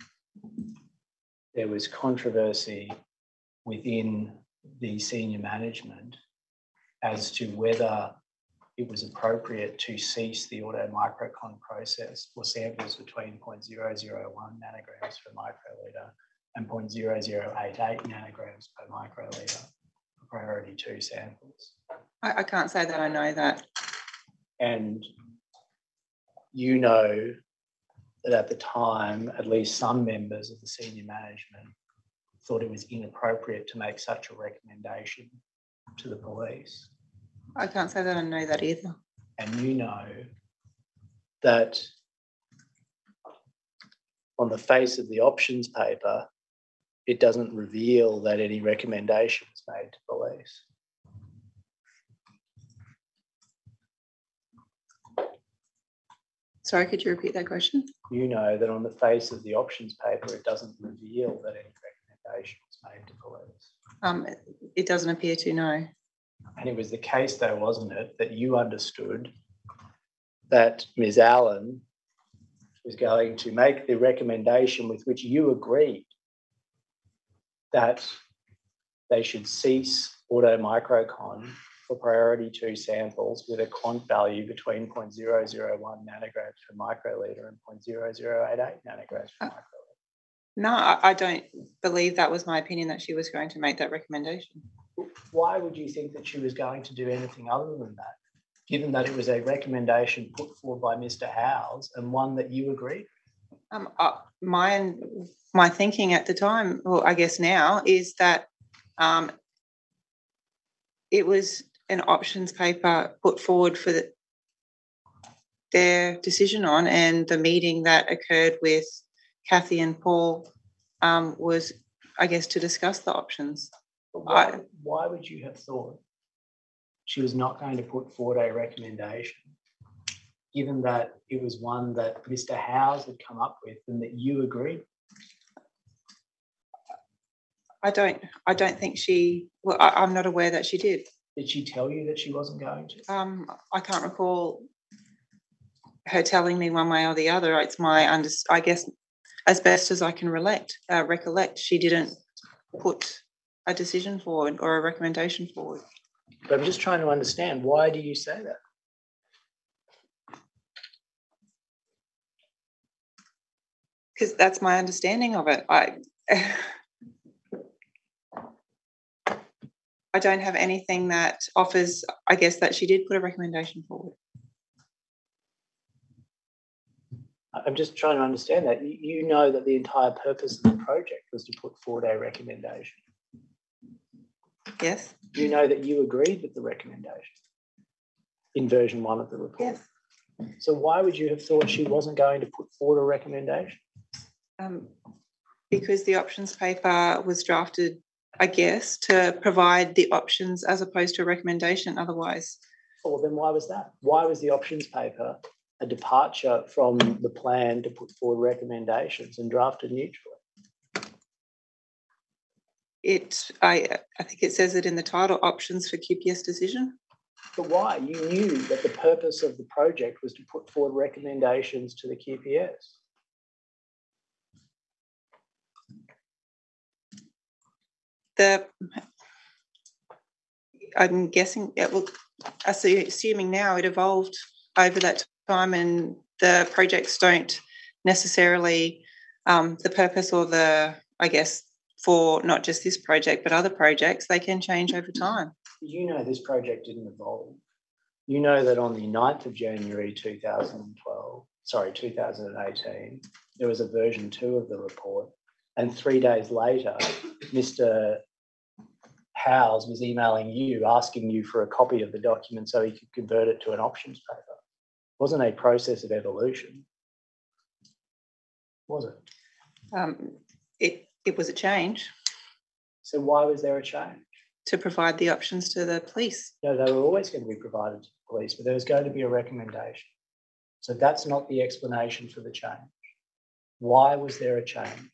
there was controversy within the senior management as to whether it was appropriate to cease the auto-microcon process for samples between zero point zero zero one nanograms per microlitre and zero point zero zero eight eight nanograms per microlitre for priority two samples. I, I can't say that I know that. And you know that at the time, at least some members of the senior management thought it was inappropriate to make such a recommendation to the police. I can't say that I know that either. And you know that on the face of the options paper, it doesn't reveal that any recommendation was made to police. Sorry, could you repeat that question? You know that on the face of the options paper, it doesn't reveal that any recommendation was made to police. Um, it, it doesn't appear to, no. And it was the case, though, wasn't it, that you understood that Miz Allen was going to make the recommendation with which you agreed that they should cease auto-microcon for priority two samples with a quant value between zero point zero zero one nanograms per microlitre and zero point zero zero eight eight nanograms per microlitre. No, I, I don't believe that was my opinion that she was going to make that recommendation. Why would you think that she was going to do anything other than that, given that it was a recommendation put forward by Mister Howes and one that you agreed with? Um, uh, my, my thinking at the time, well, I guess now, is that um, it was an options paper put forward for the, their decision on, and the meeting that occurred with Kathy and Paul um, was, I guess, to discuss the options. But why, I, why would you have thought she was not going to put forward a recommendation, given that it was one that Mister Howes had come up with and that you agreed? I don't. I don't think she. Well, I, I'm not aware that she did. Did she tell you that she wasn't going to? Um, I can't recall her telling me one way or the other. It's my under. I guess, as best as I can relate, uh, recollect, she didn't put a decision forward or a recommendation forward. But I'm just trying to understand, why do you say that? Because that's my understanding of it. I. I don't have anything that offers, I guess, that she did put a recommendation forward. I'm just trying to understand that. You, you know that the entire purpose of the project was to put forward a recommendation. Yes. You know that you agreed with the recommendation in version one of the report. Yes. So why would you have thought she wasn't going to put forward a recommendation? Um, because the options paper was drafted, I guess, to provide the options as opposed to a recommendation otherwise. Well, then why was that? Why was the options paper a departure from the plan to put forward recommendations and drafted neutrally? It, I, I think it says it in the title, options for Q P S decision. But why? You knew that the purpose of the project was to put forward recommendations to the Q P S. the, I'm guessing, it will, assuming now it evolved over that time, and the projects don't necessarily, um, the purpose or the, I guess, for not just this project but other projects, they can change over time. You know this project didn't evolve. You know that on the ninth of January two thousand twelve, sorry, two thousand eighteen, there was a version two of the report, and three days later, Mister Howes was emailing you, asking you for a copy of the document so he could convert it to an options paper. It wasn't a process of evolution, was it? Um, it, it was a change So why was there a change? to provide the options to the police. No, they were always going to be provided to the police, but there was going to be a recommendation. So that's not the explanation for the change. Why was there a change?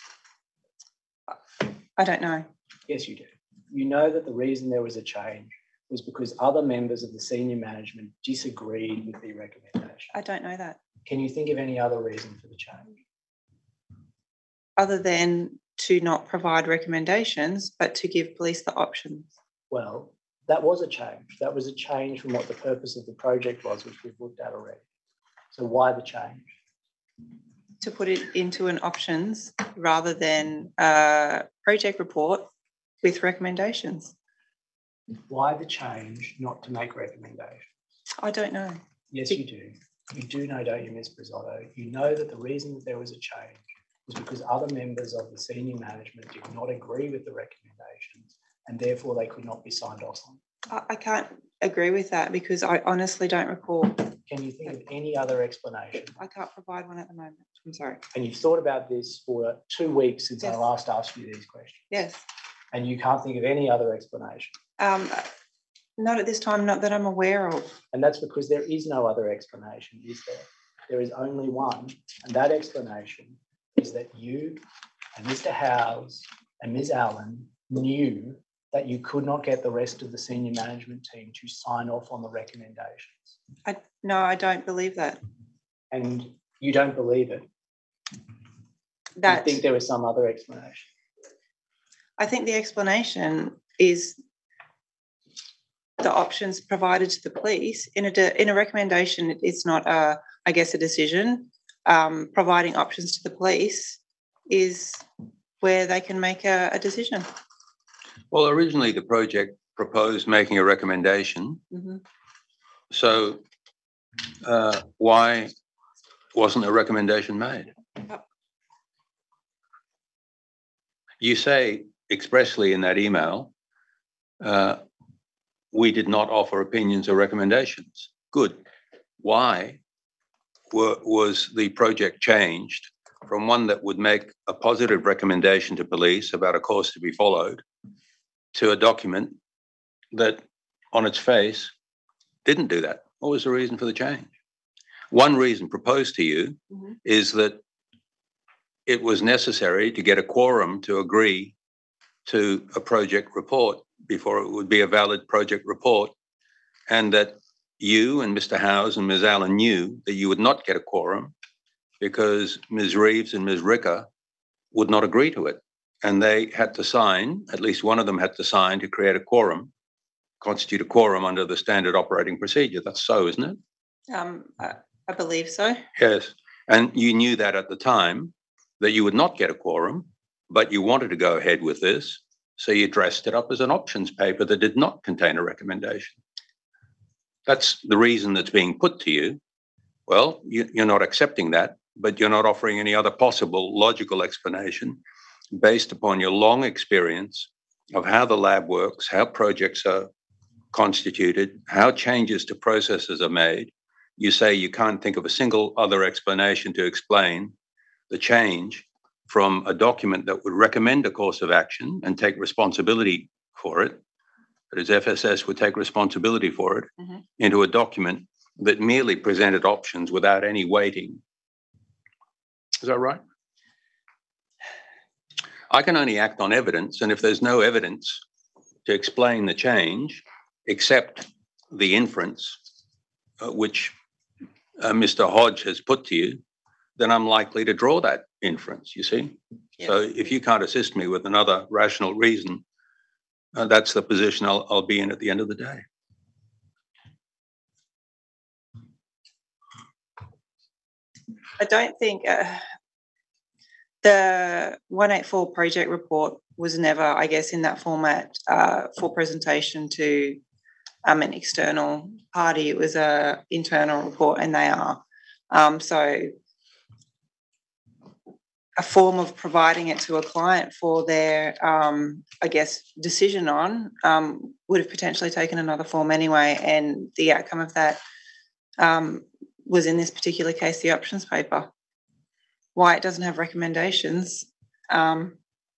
I don't know. Yes, you do. You know that the reason there was a change was because other members of the senior management disagreed with the recommendation. I don't know that. Can you think of any other reason for the change? Other than to not provide recommendations, but to give police the options. Well, that was a change. That was a change from what the purpose of the project was, which we've looked at already. So why the change? To put it into an options rather than a project report with recommendations. Why the change not to make recommendations? I don't know. Yes, you do. You do know, don't you, Miz Brisotto? You know that the reason that there was a change was because other members of the senior management did not agree with the recommendations, and therefore they could not be signed off on. I, I can't agree with that because I honestly don't recall. Can you think of any other explanation? I can't provide one at the moment. I'm sorry. And you've thought about this for two weeks since Yes. I last asked you these questions, Yes. and you can't think of any other explanation. Um, not at this time, not that I'm aware of. And that's because there is no other explanation, is there? There is only one, and that explanation is that you and Mister Howes and Miz Allen knew that you could not get the rest of the senior management team to sign off on the recommendations. I, no, I don't believe that. And you don't believe it. That You think there was some other explanation. I think the explanation is the options provided to the police in a de, in a recommendation. It's not a, I guess, a decision. Um, providing options to the police is where they can make a, a decision. Well, originally the project proposed making a recommendation. Mm-hmm. So uh, why wasn't a recommendation made? Yep. You say expressly in that email, uh, we did not offer opinions or recommendations. Good. Why were, was the project changed from one that would make a positive recommendation to police about a course to be followed to a document that on its face didn't do that? What was the reason for the change? One reason proposed to you Mm-hmm. is that it was necessary to get a quorum to agree to a project report before it would be a valid project report, and that you and Mister Howes and Miz Allen knew that you would not get a quorum because Miz Reeves and Miz Ricker would not agree to it. And they had to sign, at least one of them had to sign to create a quorum, constitute a quorum under the standard operating procedure. That's so, isn't it? Um, I, I believe so. Yes. And you knew that at the time, that you would not get a quorum, but you wanted to go ahead with this. So you dressed it up as an options paper that did not contain a recommendation. That's the reason that's being put to you. Well, you, you're not accepting that, but you're not offering any other possible logical explanation based upon your long experience of how the lab works, how projects are constituted, how changes to processes are made. You say you can't think of a single other explanation to explain the change from a document that would recommend a course of action and take responsibility for it, that is, F S S would take responsibility for it, Mm-hmm. into a document that merely presented options without any weighting. Is that right? I can only act on evidence, and if there's no evidence to explain the change, except the inference uh, which uh, Mister Hodge has put to you, then I'm likely to draw that inference, you see? Yes. So if you can't assist me with another rational reason Uh, that's the position I'll, I'll be in at the end of the day. I don't think uh, the one eighty-four project report was never, I guess, in that format uh, for presentation to um, an external party. It was a internal report, and they are. Um, so a form of providing it to a client for their, um, I guess, decision on um, would have potentially taken another form anyway, and the outcome of that um, was in this particular case the options paper. Why it doesn't have recommendations um,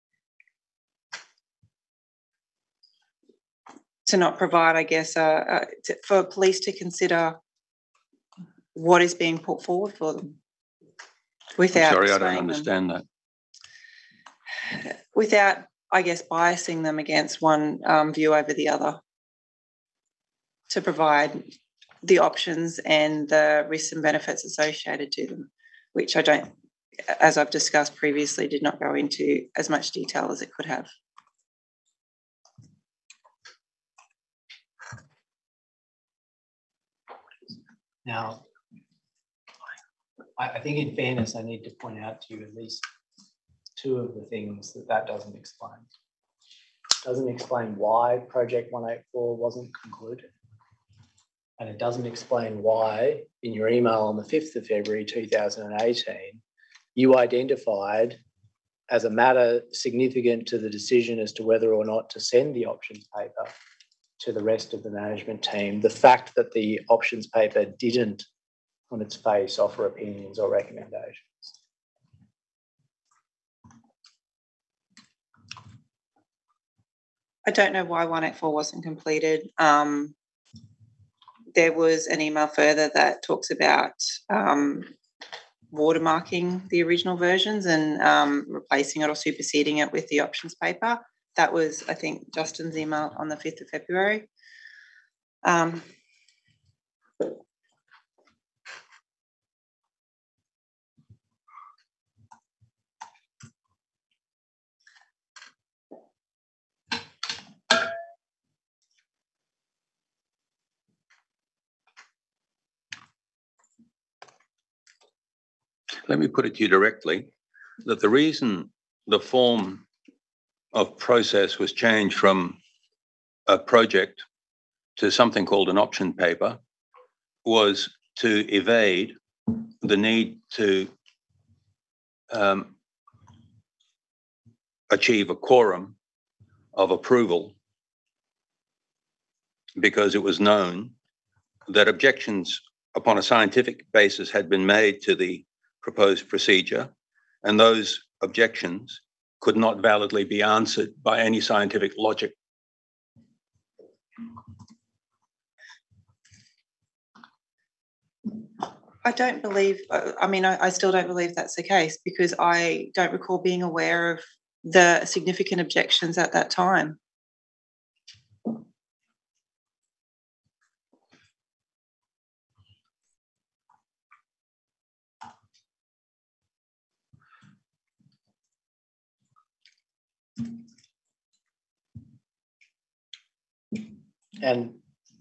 to not provide, I guess, uh, uh, to, for police to consider what is being put forward for them without. I'm sorry, I don't swaying them. understand that. Without, I guess, biasing them against one um, view over the other, to provide the options and the risks and benefits associated to them, which I don't, as I've discussed previously, did not go into as much detail as it could have. Now, I, I think in fairness, I need to point out to you at least two of the things that that doesn't explain. It doesn't explain why Project one eighty-four wasn't concluded. And it doesn't explain why, in your email on the fifth of February two thousand eighteen, you identified as a matter significant to the decision as to whether or not to send the options paper to the rest of the management team, the fact that the options paper didn't, on its face, offer opinions or recommendations. I don't know why one eighty-four wasn't completed. Um, there was an email further that talks about um, watermarking the original versions and um, replacing it or superseding it with the options paper. That was, I think, Justin's email on the fifth of February. Um, Let me put it to you directly, that the reason the form of process was changed from a project to something called an option paper was to evade the need to um, achieve a quorum of approval, because it was known that objections upon a scientific basis had been made to the proposed procedure, and those objections could not validly be answered by any scientific logic. I don't believe, I mean, I, I still don't believe that's the case, because I don't recall being aware of the significant objections at that time. And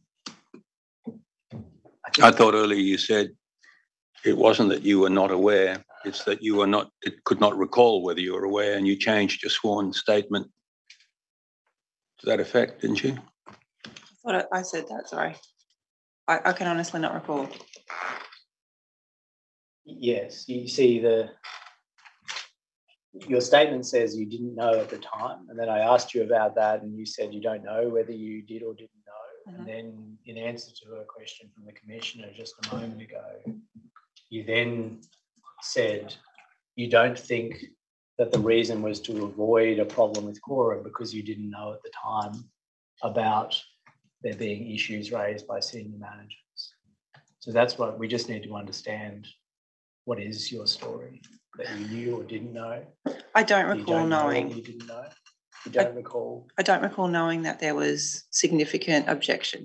I thought earlier you said it wasn't that you were not aware, it's that you were not, it could not recall whether you were aware, and you changed your sworn statement to that effect, didn't you? I thought I said that, sorry. I, I can honestly not recall. yes, you see the, your statement says you didn't know at the time, and then I asked you about that and you said you don't know whether you did or didn't know. Mm-hmm. And then in answer to a question from the Commissioner just a moment ago, you then said you don't think that the reason was to avoid a problem with quorum because you didn't know at the time about there being issues raised by senior managers. So that's what we just need to understand. What is your story that you knew or didn't know? I don't recall you don't knowing. Know you didn't know. You don't I, recall. I don't recall knowing that there was significant objection.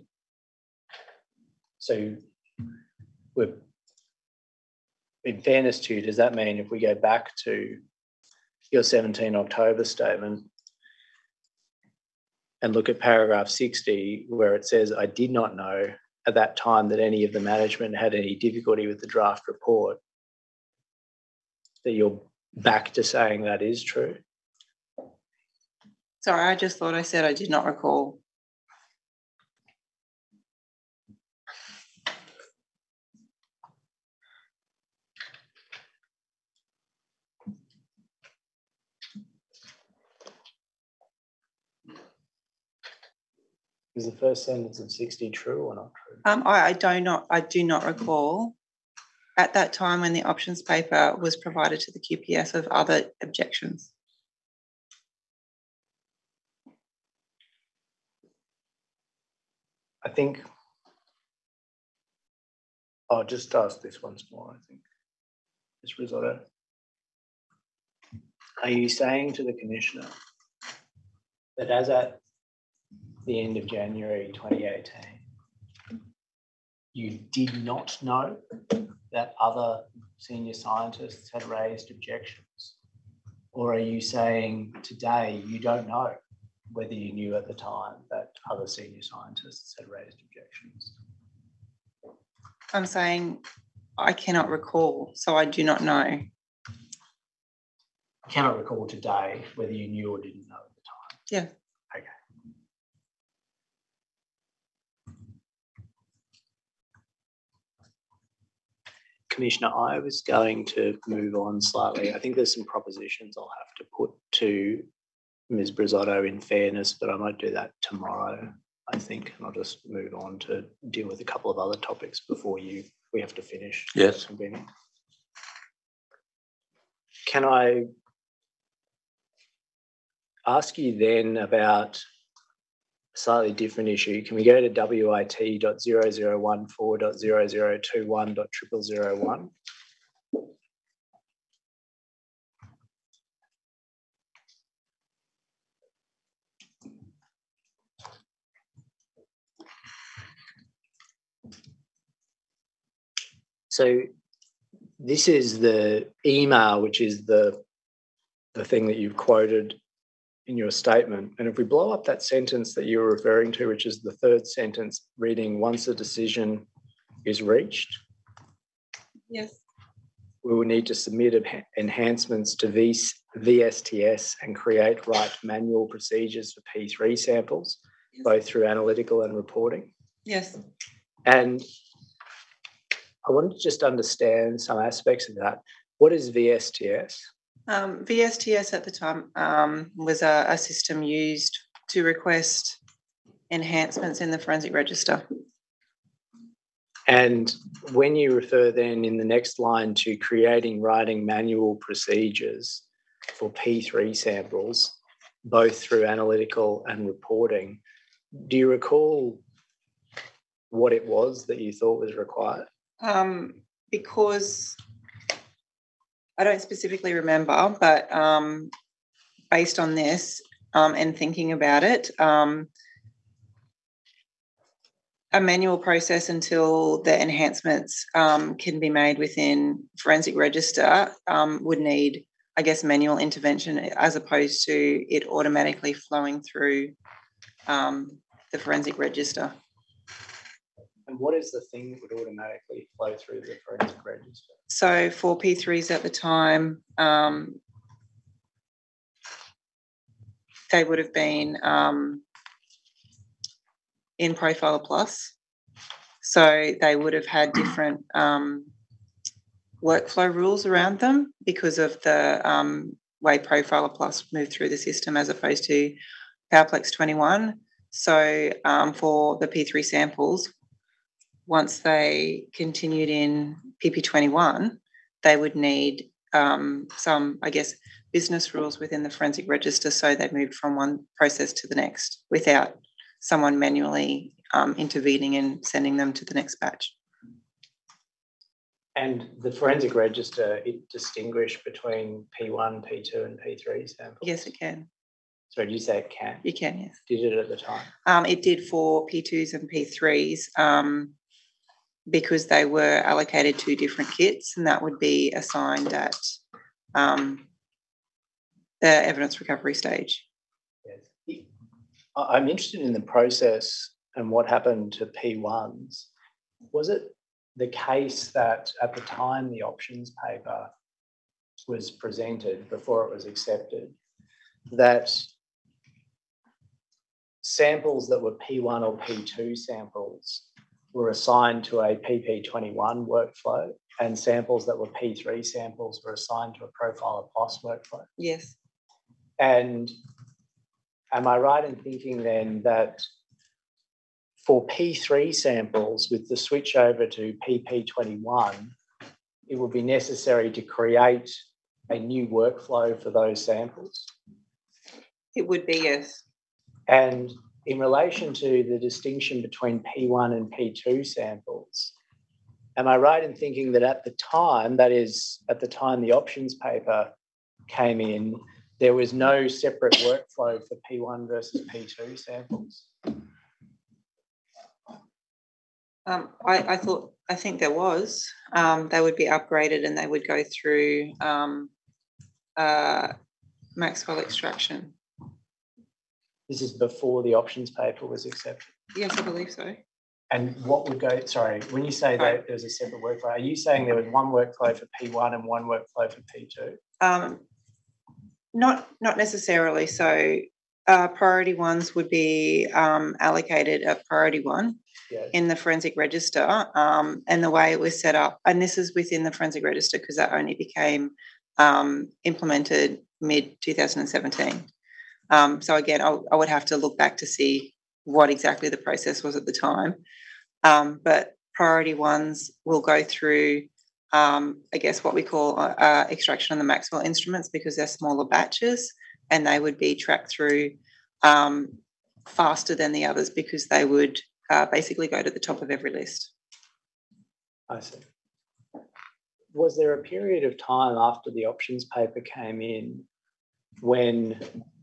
So, we're, in fairness to you, does that mean if we go back to your seventeenth October statement, and look at paragraph sixty, where it says, I did not know at that time that any of the management had any difficulty with the draft report, that you're back to saying that is true? Sorry, I just thought I said I did not recall. Is the first sentence of sixty true or not true? Um, I, I do not. I do not recall at that time when the options paper was provided to the Q P S of other objections. I think I'll just ask this once more, I think. Miz Risotto. Are you saying to the Commissioner that as at the end of January twenty eighteen, you did not know that other senior scientists had raised objections? Or are you saying today you don't know whether you knew at the time that other senior scientists had raised objections? I'm saying I cannot recall, so I do not know. I cannot recall today whether you knew or didn't know at the time. Yeah. Okay. Commissioner, I was going to move on slightly. I think there's some propositions I'll have to put to Miz Brisotto in fairness, but I might do that tomorrow, I think, and I'll just move on to deal with a couple of other topics before you we have to finish. Yes. Can I ask you then about a slightly different issue? Can we go to W I T dot zero zero one four dot zero zero two one dot triple zero one? So this is the email, which is the, the thing that you've quoted in your statement. And if we blow up that sentence that you were referring to, which is the third sentence, reading, once a decision is reached, Yes. we will need to submit enhancements to V S T S and create right manual procedures for P three samples, Yes. both through analytical and reporting. Yes. And I wanted to just understand some aspects of that. What is V S T S? Um, V S T S at the time um, was a, a system used to request enhancements in the forensic register. And when you refer then in the next line to creating writing manual procedures for P three samples, both through analytical and reporting, do you recall what it was that you thought was required? Um, because I don't specifically remember, but um, based on this um, and thinking about it, um, a manual process until the enhancements um, can be made within forensic register um, would need, I guess, manual intervention as opposed to it automatically flowing through um, the forensic register. And what is the thing that would automatically flow through the forensic register? So for P threes at the time, um, they would have been um, in Profiler Plus. So they would have had different um, workflow rules around them because of the um, way Profiler Plus moved through the system as opposed to PowerPlex twenty-one. So um, for the P three samples, once they continued in P P twenty-one, they would need um, some, I guess, business rules within the forensic register so they moved from one process to the next without someone manually um, intervening and sending them to the next batch. And the forensic register, it distinguished between P one, P two and P three samples? Yes, it can. So did you say it can? You can, yes. Did it at the time? Um, it did for P twos and P threes um, because they were allocated to different kits, and that would be assigned at um, the evidence recovery stage. Yes. I- I'm interested in the process and what happened to P ones. Was it the case that at the time the options paper was presented, before it was accepted, that samples that were P one or P two samples were assigned to a P P twenty-one workflow, and samples that were P three samples were assigned to a Profiler Plus workflow? Yes. And am I right in thinking then that for P three samples, with the switch over to P P twenty-one, it would be necessary to create a new workflow for those samples? It would be, yes. And in relation to the distinction between P one and P two samples, am I right in thinking that at the time, that is, at the time the options paper came in, there was no separate workflow for P one versus P two samples? Um, I, I thought, I think there was. Um, they would be upgraded and they would go through um, uh, Maxwell extraction. This is before the options paper was accepted. Yes, I believe so. And what would go, sorry, when you say that there's a separate workflow, are you saying there was one workflow for P one and one workflow for P two? Um, not, not necessarily. So uh, priority ones would be um, allocated a priority one. Yes. In the forensic register, um, and the way it was set up, and this is within the forensic register because that only became um, implemented mid twenty seventeen. Um, so again, I, I would have to look back to see what exactly the process was at the time. Um, but priority ones will go through, um, I guess, what we call uh, extraction on the Maxwell instruments because they're smaller batches, and they would be tracked through um, faster than the others because they would Uh, basically go to the top of every list. I see. Was there a period of time after the options paper came in when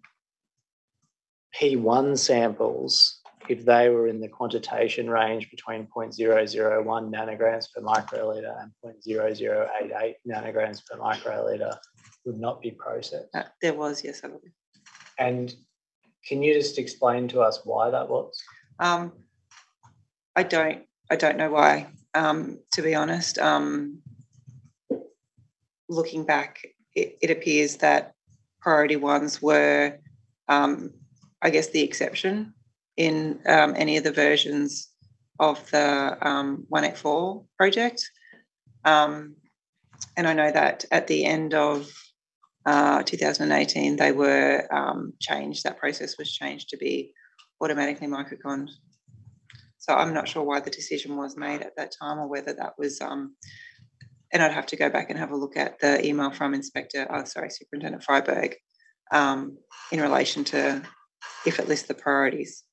P one samples, if they were in the quantitation range between zero point zero zero one nanograms per microliter and zero point zero zero eight eight nanograms per microliter, would not be processed? Uh, there was, yes, I believe. And can you just explain to us why that was? Um, I don't. I don't know why. Um, to be honest, um, looking back, it, it appears that priority ones were, um, I guess, the exception in um, any of the versions of the um, one eighty-four project. Um, and I know that at the end of uh, two thousand eighteen, they were um, changed. That process was changed to be automatically microconned. So I'm not sure why the decision was made at that time or whether that was, um, and I'd have to go back and have a look at the email from Inspector, oh, sorry, Superintendent Freiberg um, in relation to if it lists the priorities.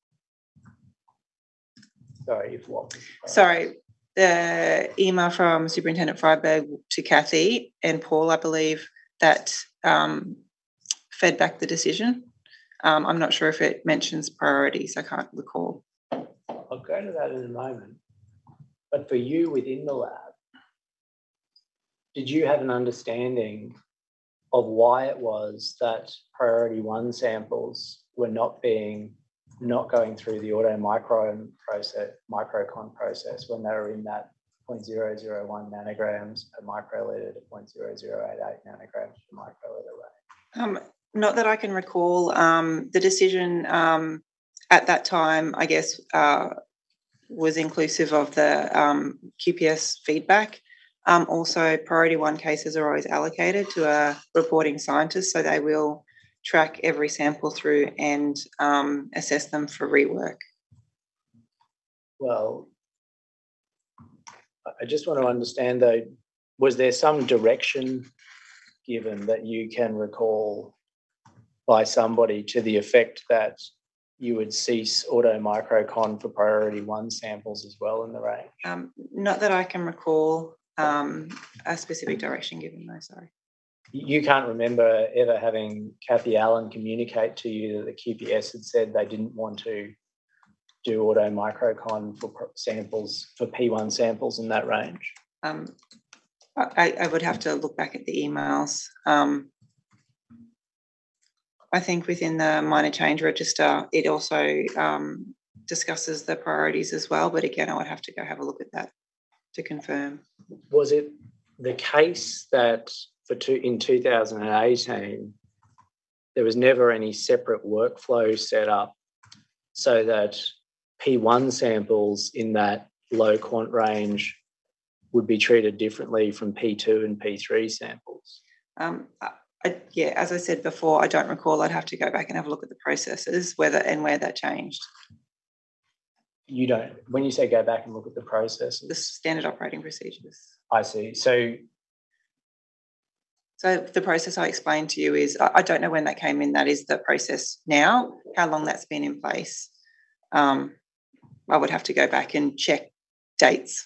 Sorry, if what? Sorry, the email from Superintendent Freiberg to Kathy and Paul, I believe, that um, fed back the decision. Um, I'm not sure if it mentions priorities. I can't recall. I'll go to that in a moment. But for you within the lab, did you have an understanding of why it was that priority one samples were not being, not going through the auto micro process, microcon process when they were in that zero point zero zero one nanograms per microliter to zero point zero zero eight eight nanograms per microliter range? Um, not that I can recall. Um, the decision um, at that time, I guess, uh, was inclusive of the um, Q P S feedback. Um, also, priority one cases are always allocated to a reporting scientist, so they will track every sample through and um, assess them for rework. Well, I just want to understand though, was there some direction given that you can recall by somebody to the effect that you would cease auto microcon for priority one samples as well in the range? Um, not that I can recall um, a specific direction given, though, sorry. You can't remember ever having Kathy Allen communicate to you that the Q P S had said they didn't want to do auto microcon for samples, for P one samples in that range? Um, I, I would have to look back at the emails. Um, I think within the minor change register, it also um, discusses the priorities as well. But again, I would have to go have a look at that to confirm. Was it the case that for two, in two thousand eighteen, there was never any separate workflow set up so that P one samples in that low quant range would be treated differently from P two and P three samples? Um, I, I, yeah, as I said before, I don't recall. I'd have to go back and have a look at the processes, whether and where that changed. You don't, when you say go back and look at the processes? The standard operating procedures. I see. So, So the process I explained to you is, I, I don't know when that came in. That is the process now, how long that's been in place. Um, I would have to go back and check dates.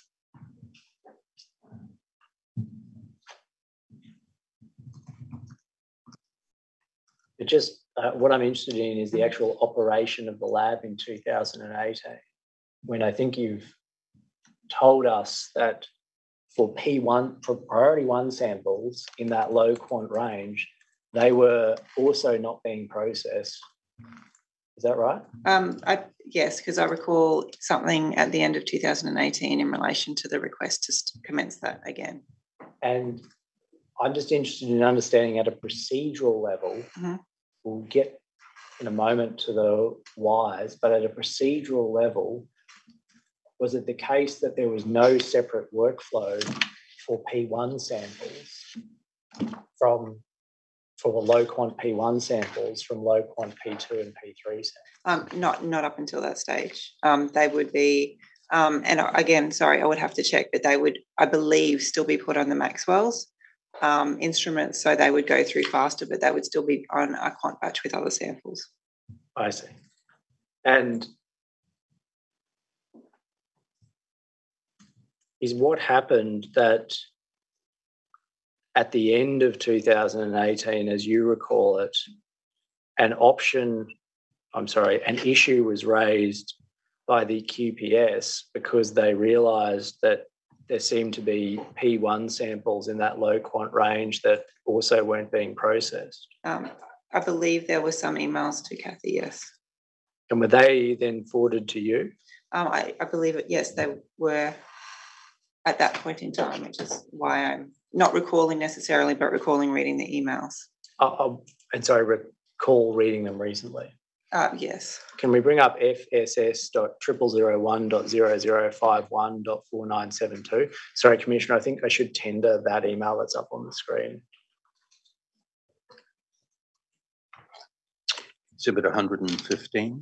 it just uh, what I'm interested in is the actual operation of the lab in two thousand eighteen, when I think you've told us that for P one, for priority one samples in that low quant range, they were also not being processed. Is that right? Um, I, yes, because I recall something at the end of two thousand eighteen in relation to the request to commence that again. And I'm just interested in understanding at a procedural level, mm-hmm. We'll get in a moment to the whys, but at a procedural level, was it the case that there was no separate workflow for P one samples from for the low quant P one samples from low quant P two and P three samples? Um, not not up until that stage. Um, they would be, um, and again, sorry, I would have to check, but they would, I believe, still be put on the Maxwell's um, instruments, so they would go through faster, but they would still be on a quant batch with other samples. I see. And is what happened that at the end of two thousand eighteen, as you recall it, an option, I'm sorry, an issue was raised by the Q P S because they realised that there seemed to be P one samples in that low quant range that also weren't being processed. Um, I believe there were some emails to Kathy, yes. And were they then forwarded to you? Um, I, I believe it, yes, they were at that point in time, which is why I'm not recalling necessarily, but recalling reading the emails. Oh, and so I recall reading them recently. Uh, yes. Can we bring up F S S dot zero zero zero one dot zero zero five one dot four nine seven two? Sorry, Commissioner, I think I should tender that email that's up on the screen. Exhibit one hundred fifteen.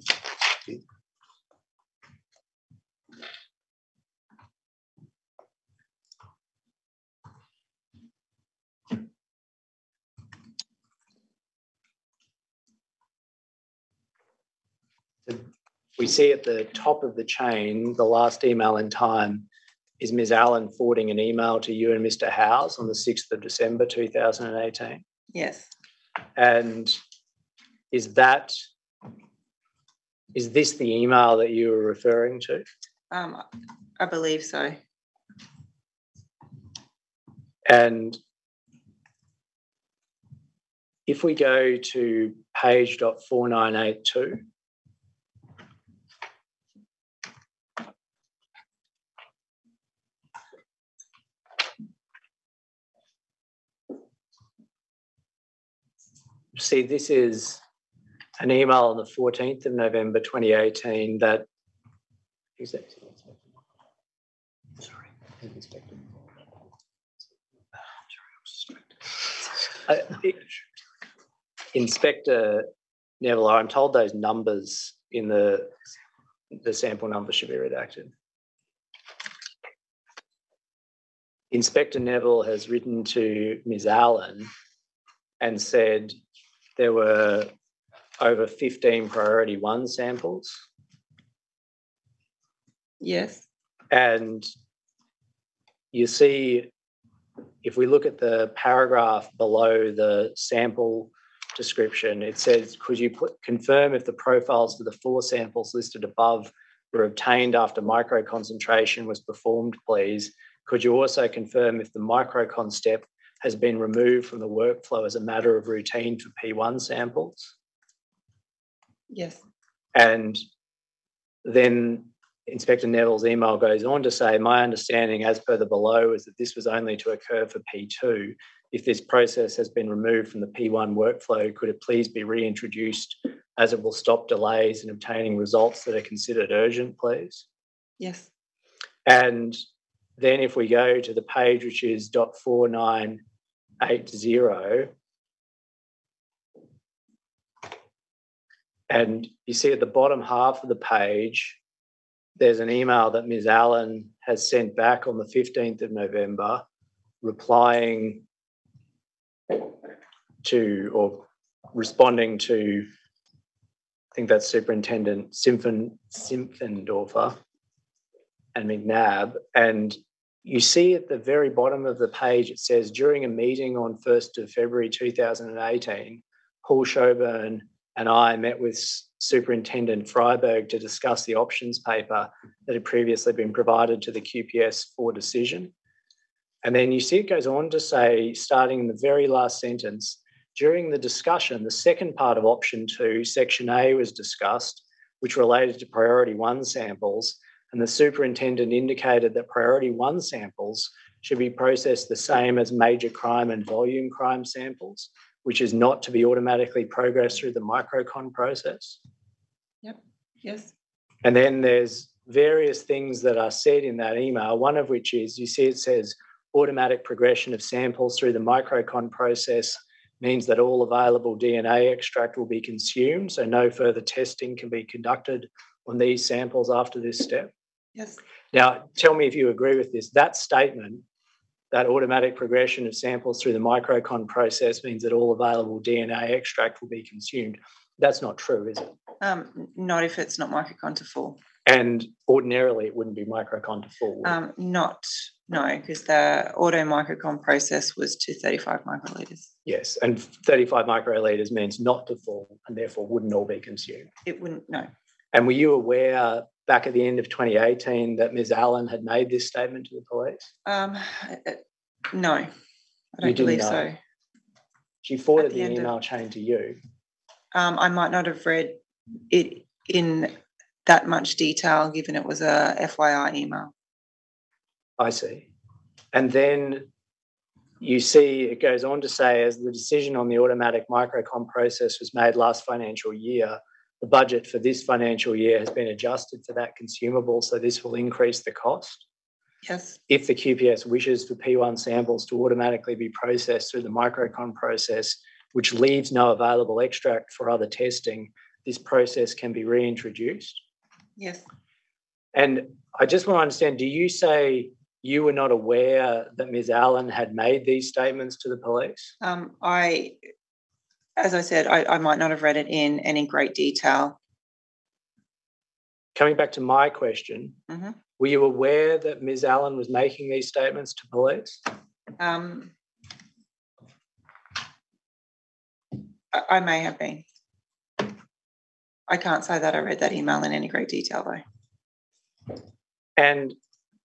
We see at the top of the chain, the last email in time is Miz Allen forwarding an email to you and Mister Howes on the sixth of December two thousand eighteen. Yes. And is that, is this the email that you were referring to? Um, I believe so. And if we go to page dot four nine eight two, see, this is an email on the fourteenth of November twenty eighteen that sorry, uh, Inspector Neville, I'm told those numbers in the the sample number should be redacted. Inspector Neville has written to Miz Allen and said there were over fifteen priority one samples. Yes. And you see, if we look at the paragraph below the sample description, it says, could you put, confirm if the profiles for the four samples listed above were obtained after microconcentration was performed, please? Could you also confirm if the microcon step has been removed from the workflow as a matter of routine for P one samples? Yes. And then Inspector Neville's email goes on to say, my understanding as per the below is that this was only to occur for P two. If this process has been removed from the P one workflow, could it please be reintroduced as it will stop delays in obtaining results that are considered urgent, please? Yes. And then if we go to the page, which is dot four nine eight zero, and you see at the bottom half of the page, there's an email that Miz Allen has sent back on the fifteenth of November, replying to or responding to, I think that's Superintendent Simpson, Simpfendorfer and McNabb. And you see at the very bottom of the page, it says, during a meeting on first of February two thousand eighteen, Paul Shoburn and I met with Superintendent Freiberg to discuss the options paper that had previously been provided to the Q P S for decision. And then you see it goes on to say, starting in the very last sentence, during the discussion, the second part of option two, section A, was discussed, which related to priority one samples, and the superintendent indicated that priority one samples should be processed the same as major crime and volume crime samples, which is not to be automatically progressed through the microcon process. Yep. Yes. And then there's various things that are said in that email, one of which is, you see it says, automatic progression of samples through the microcon process means that all available D N A extract will be consumed, so no further testing can be conducted on these samples after this step. Yes. Now, tell me if you agree with this. That statement, that automatic progression of samples through the microcon process means that all available D N A extract will be consumed. That's not true, is it? Um, not if it's not microcon to full. And ordinarily it wouldn't be microcon to full. would it? Um, not, no, because the auto microcon process was to thirty-five microlitres. Yes, and thirty-five microlitres means not to full and therefore wouldn't all be consumed. It wouldn't, no. And were you aware back at the end of twenty eighteen that Miz Allen had made this statement to the police? Um, uh, no, I You don't didn't believe know? so. She forwarded At the, the end of- email chain to you. Um, I might not have read it in that much detail, given it was a F Y I email. I see. And then you see it goes on to say, as the decision on the automatic microcon process was made last financial year, the budget for this financial year has been adjusted for that consumable, so this will increase the cost. Yes. If the Q P S wishes for P one samples to automatically be processed through the microcon process, which leaves no available extract for other testing, this process can be reintroduced. Yes. And I just want to understand, do you say you were not aware that Miz Allen had made these statements to the police? Um, I, as I said, I, I might not have read it in any great detail. Coming back to my question, Mm-hmm. were you aware that Miz Allen was making these statements to police? Um, I, I may have been. I can't say that I read that email in any great detail, though. And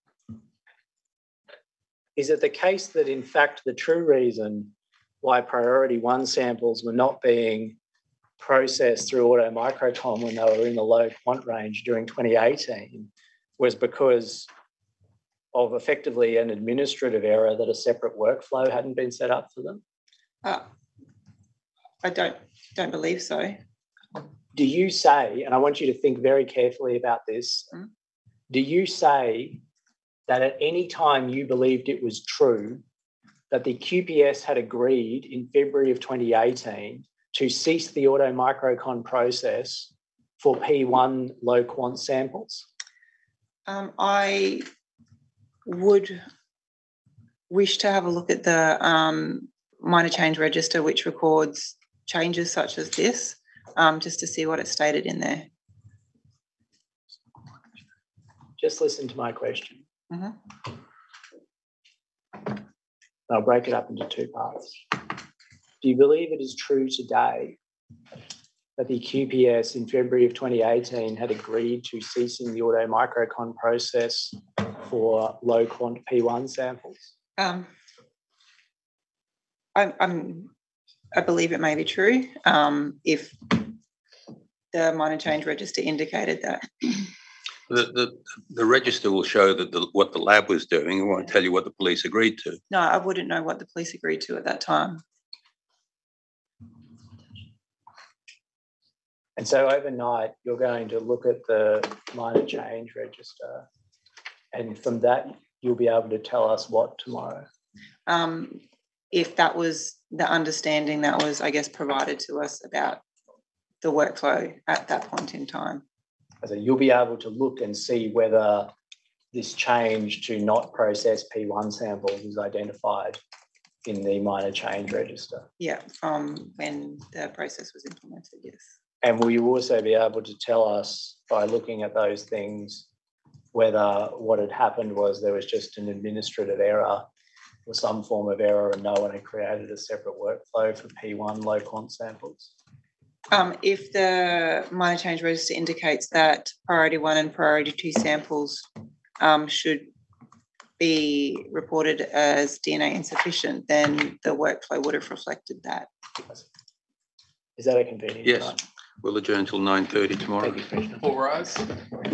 is it the case that, in fact, the true reason why priority one samples were not being processed through auto microcon when they were in the low quant range during twenty eighteen was because of effectively an administrative error that a separate workflow hadn't been set up for them? Uh, I don't don't believe so. Do you say, and I want you to think very carefully about this, Mm. do you say that at any time you believed it was true that the Q P S had agreed in February of twenty eighteen to cease the auto microcon process for P one low quant samples? Um, I would wish to have a look at the um, minor change register, which records changes such as this, um, just to see what it stated in there. Just listen to my question. Mm-hmm. I'll break it up into two parts. Do you believe it is true today that the Q P S in February of twenty eighteen had agreed to ceasing the auto microcon process for low quant P one samples? Um, I'm, I'm, I believe it may be true. Um, if the minor change register indicated that. The, the, the register will show that the, what the lab was doing. It won't tell you what the police agreed to. No, I wouldn't know what the police agreed to at that time. And so overnight, you're going to look at the minor change register, and from that, you'll be able to tell us what tomorrow. Um, if that was the understanding that was, I guess, provided to us about the workflow at that point in time. So you'll be able to look and see whether this change to not process P one samples is identified in the minor change register. Yeah, from when the process was implemented, yes. And will you also be able to tell us by looking at those things whether what had happened was there was just an administrative error or some form of error and no one had created a separate workflow for P one low quant samples? Um, if the minor change register indicates that priority one and priority two samples um, should be reported as D N A insufficient, then the workflow would have reflected that. Is that a convenient Yes. time? We'll adjourn till nine thirty tomorrow. Thank you, Commissioner. All rise.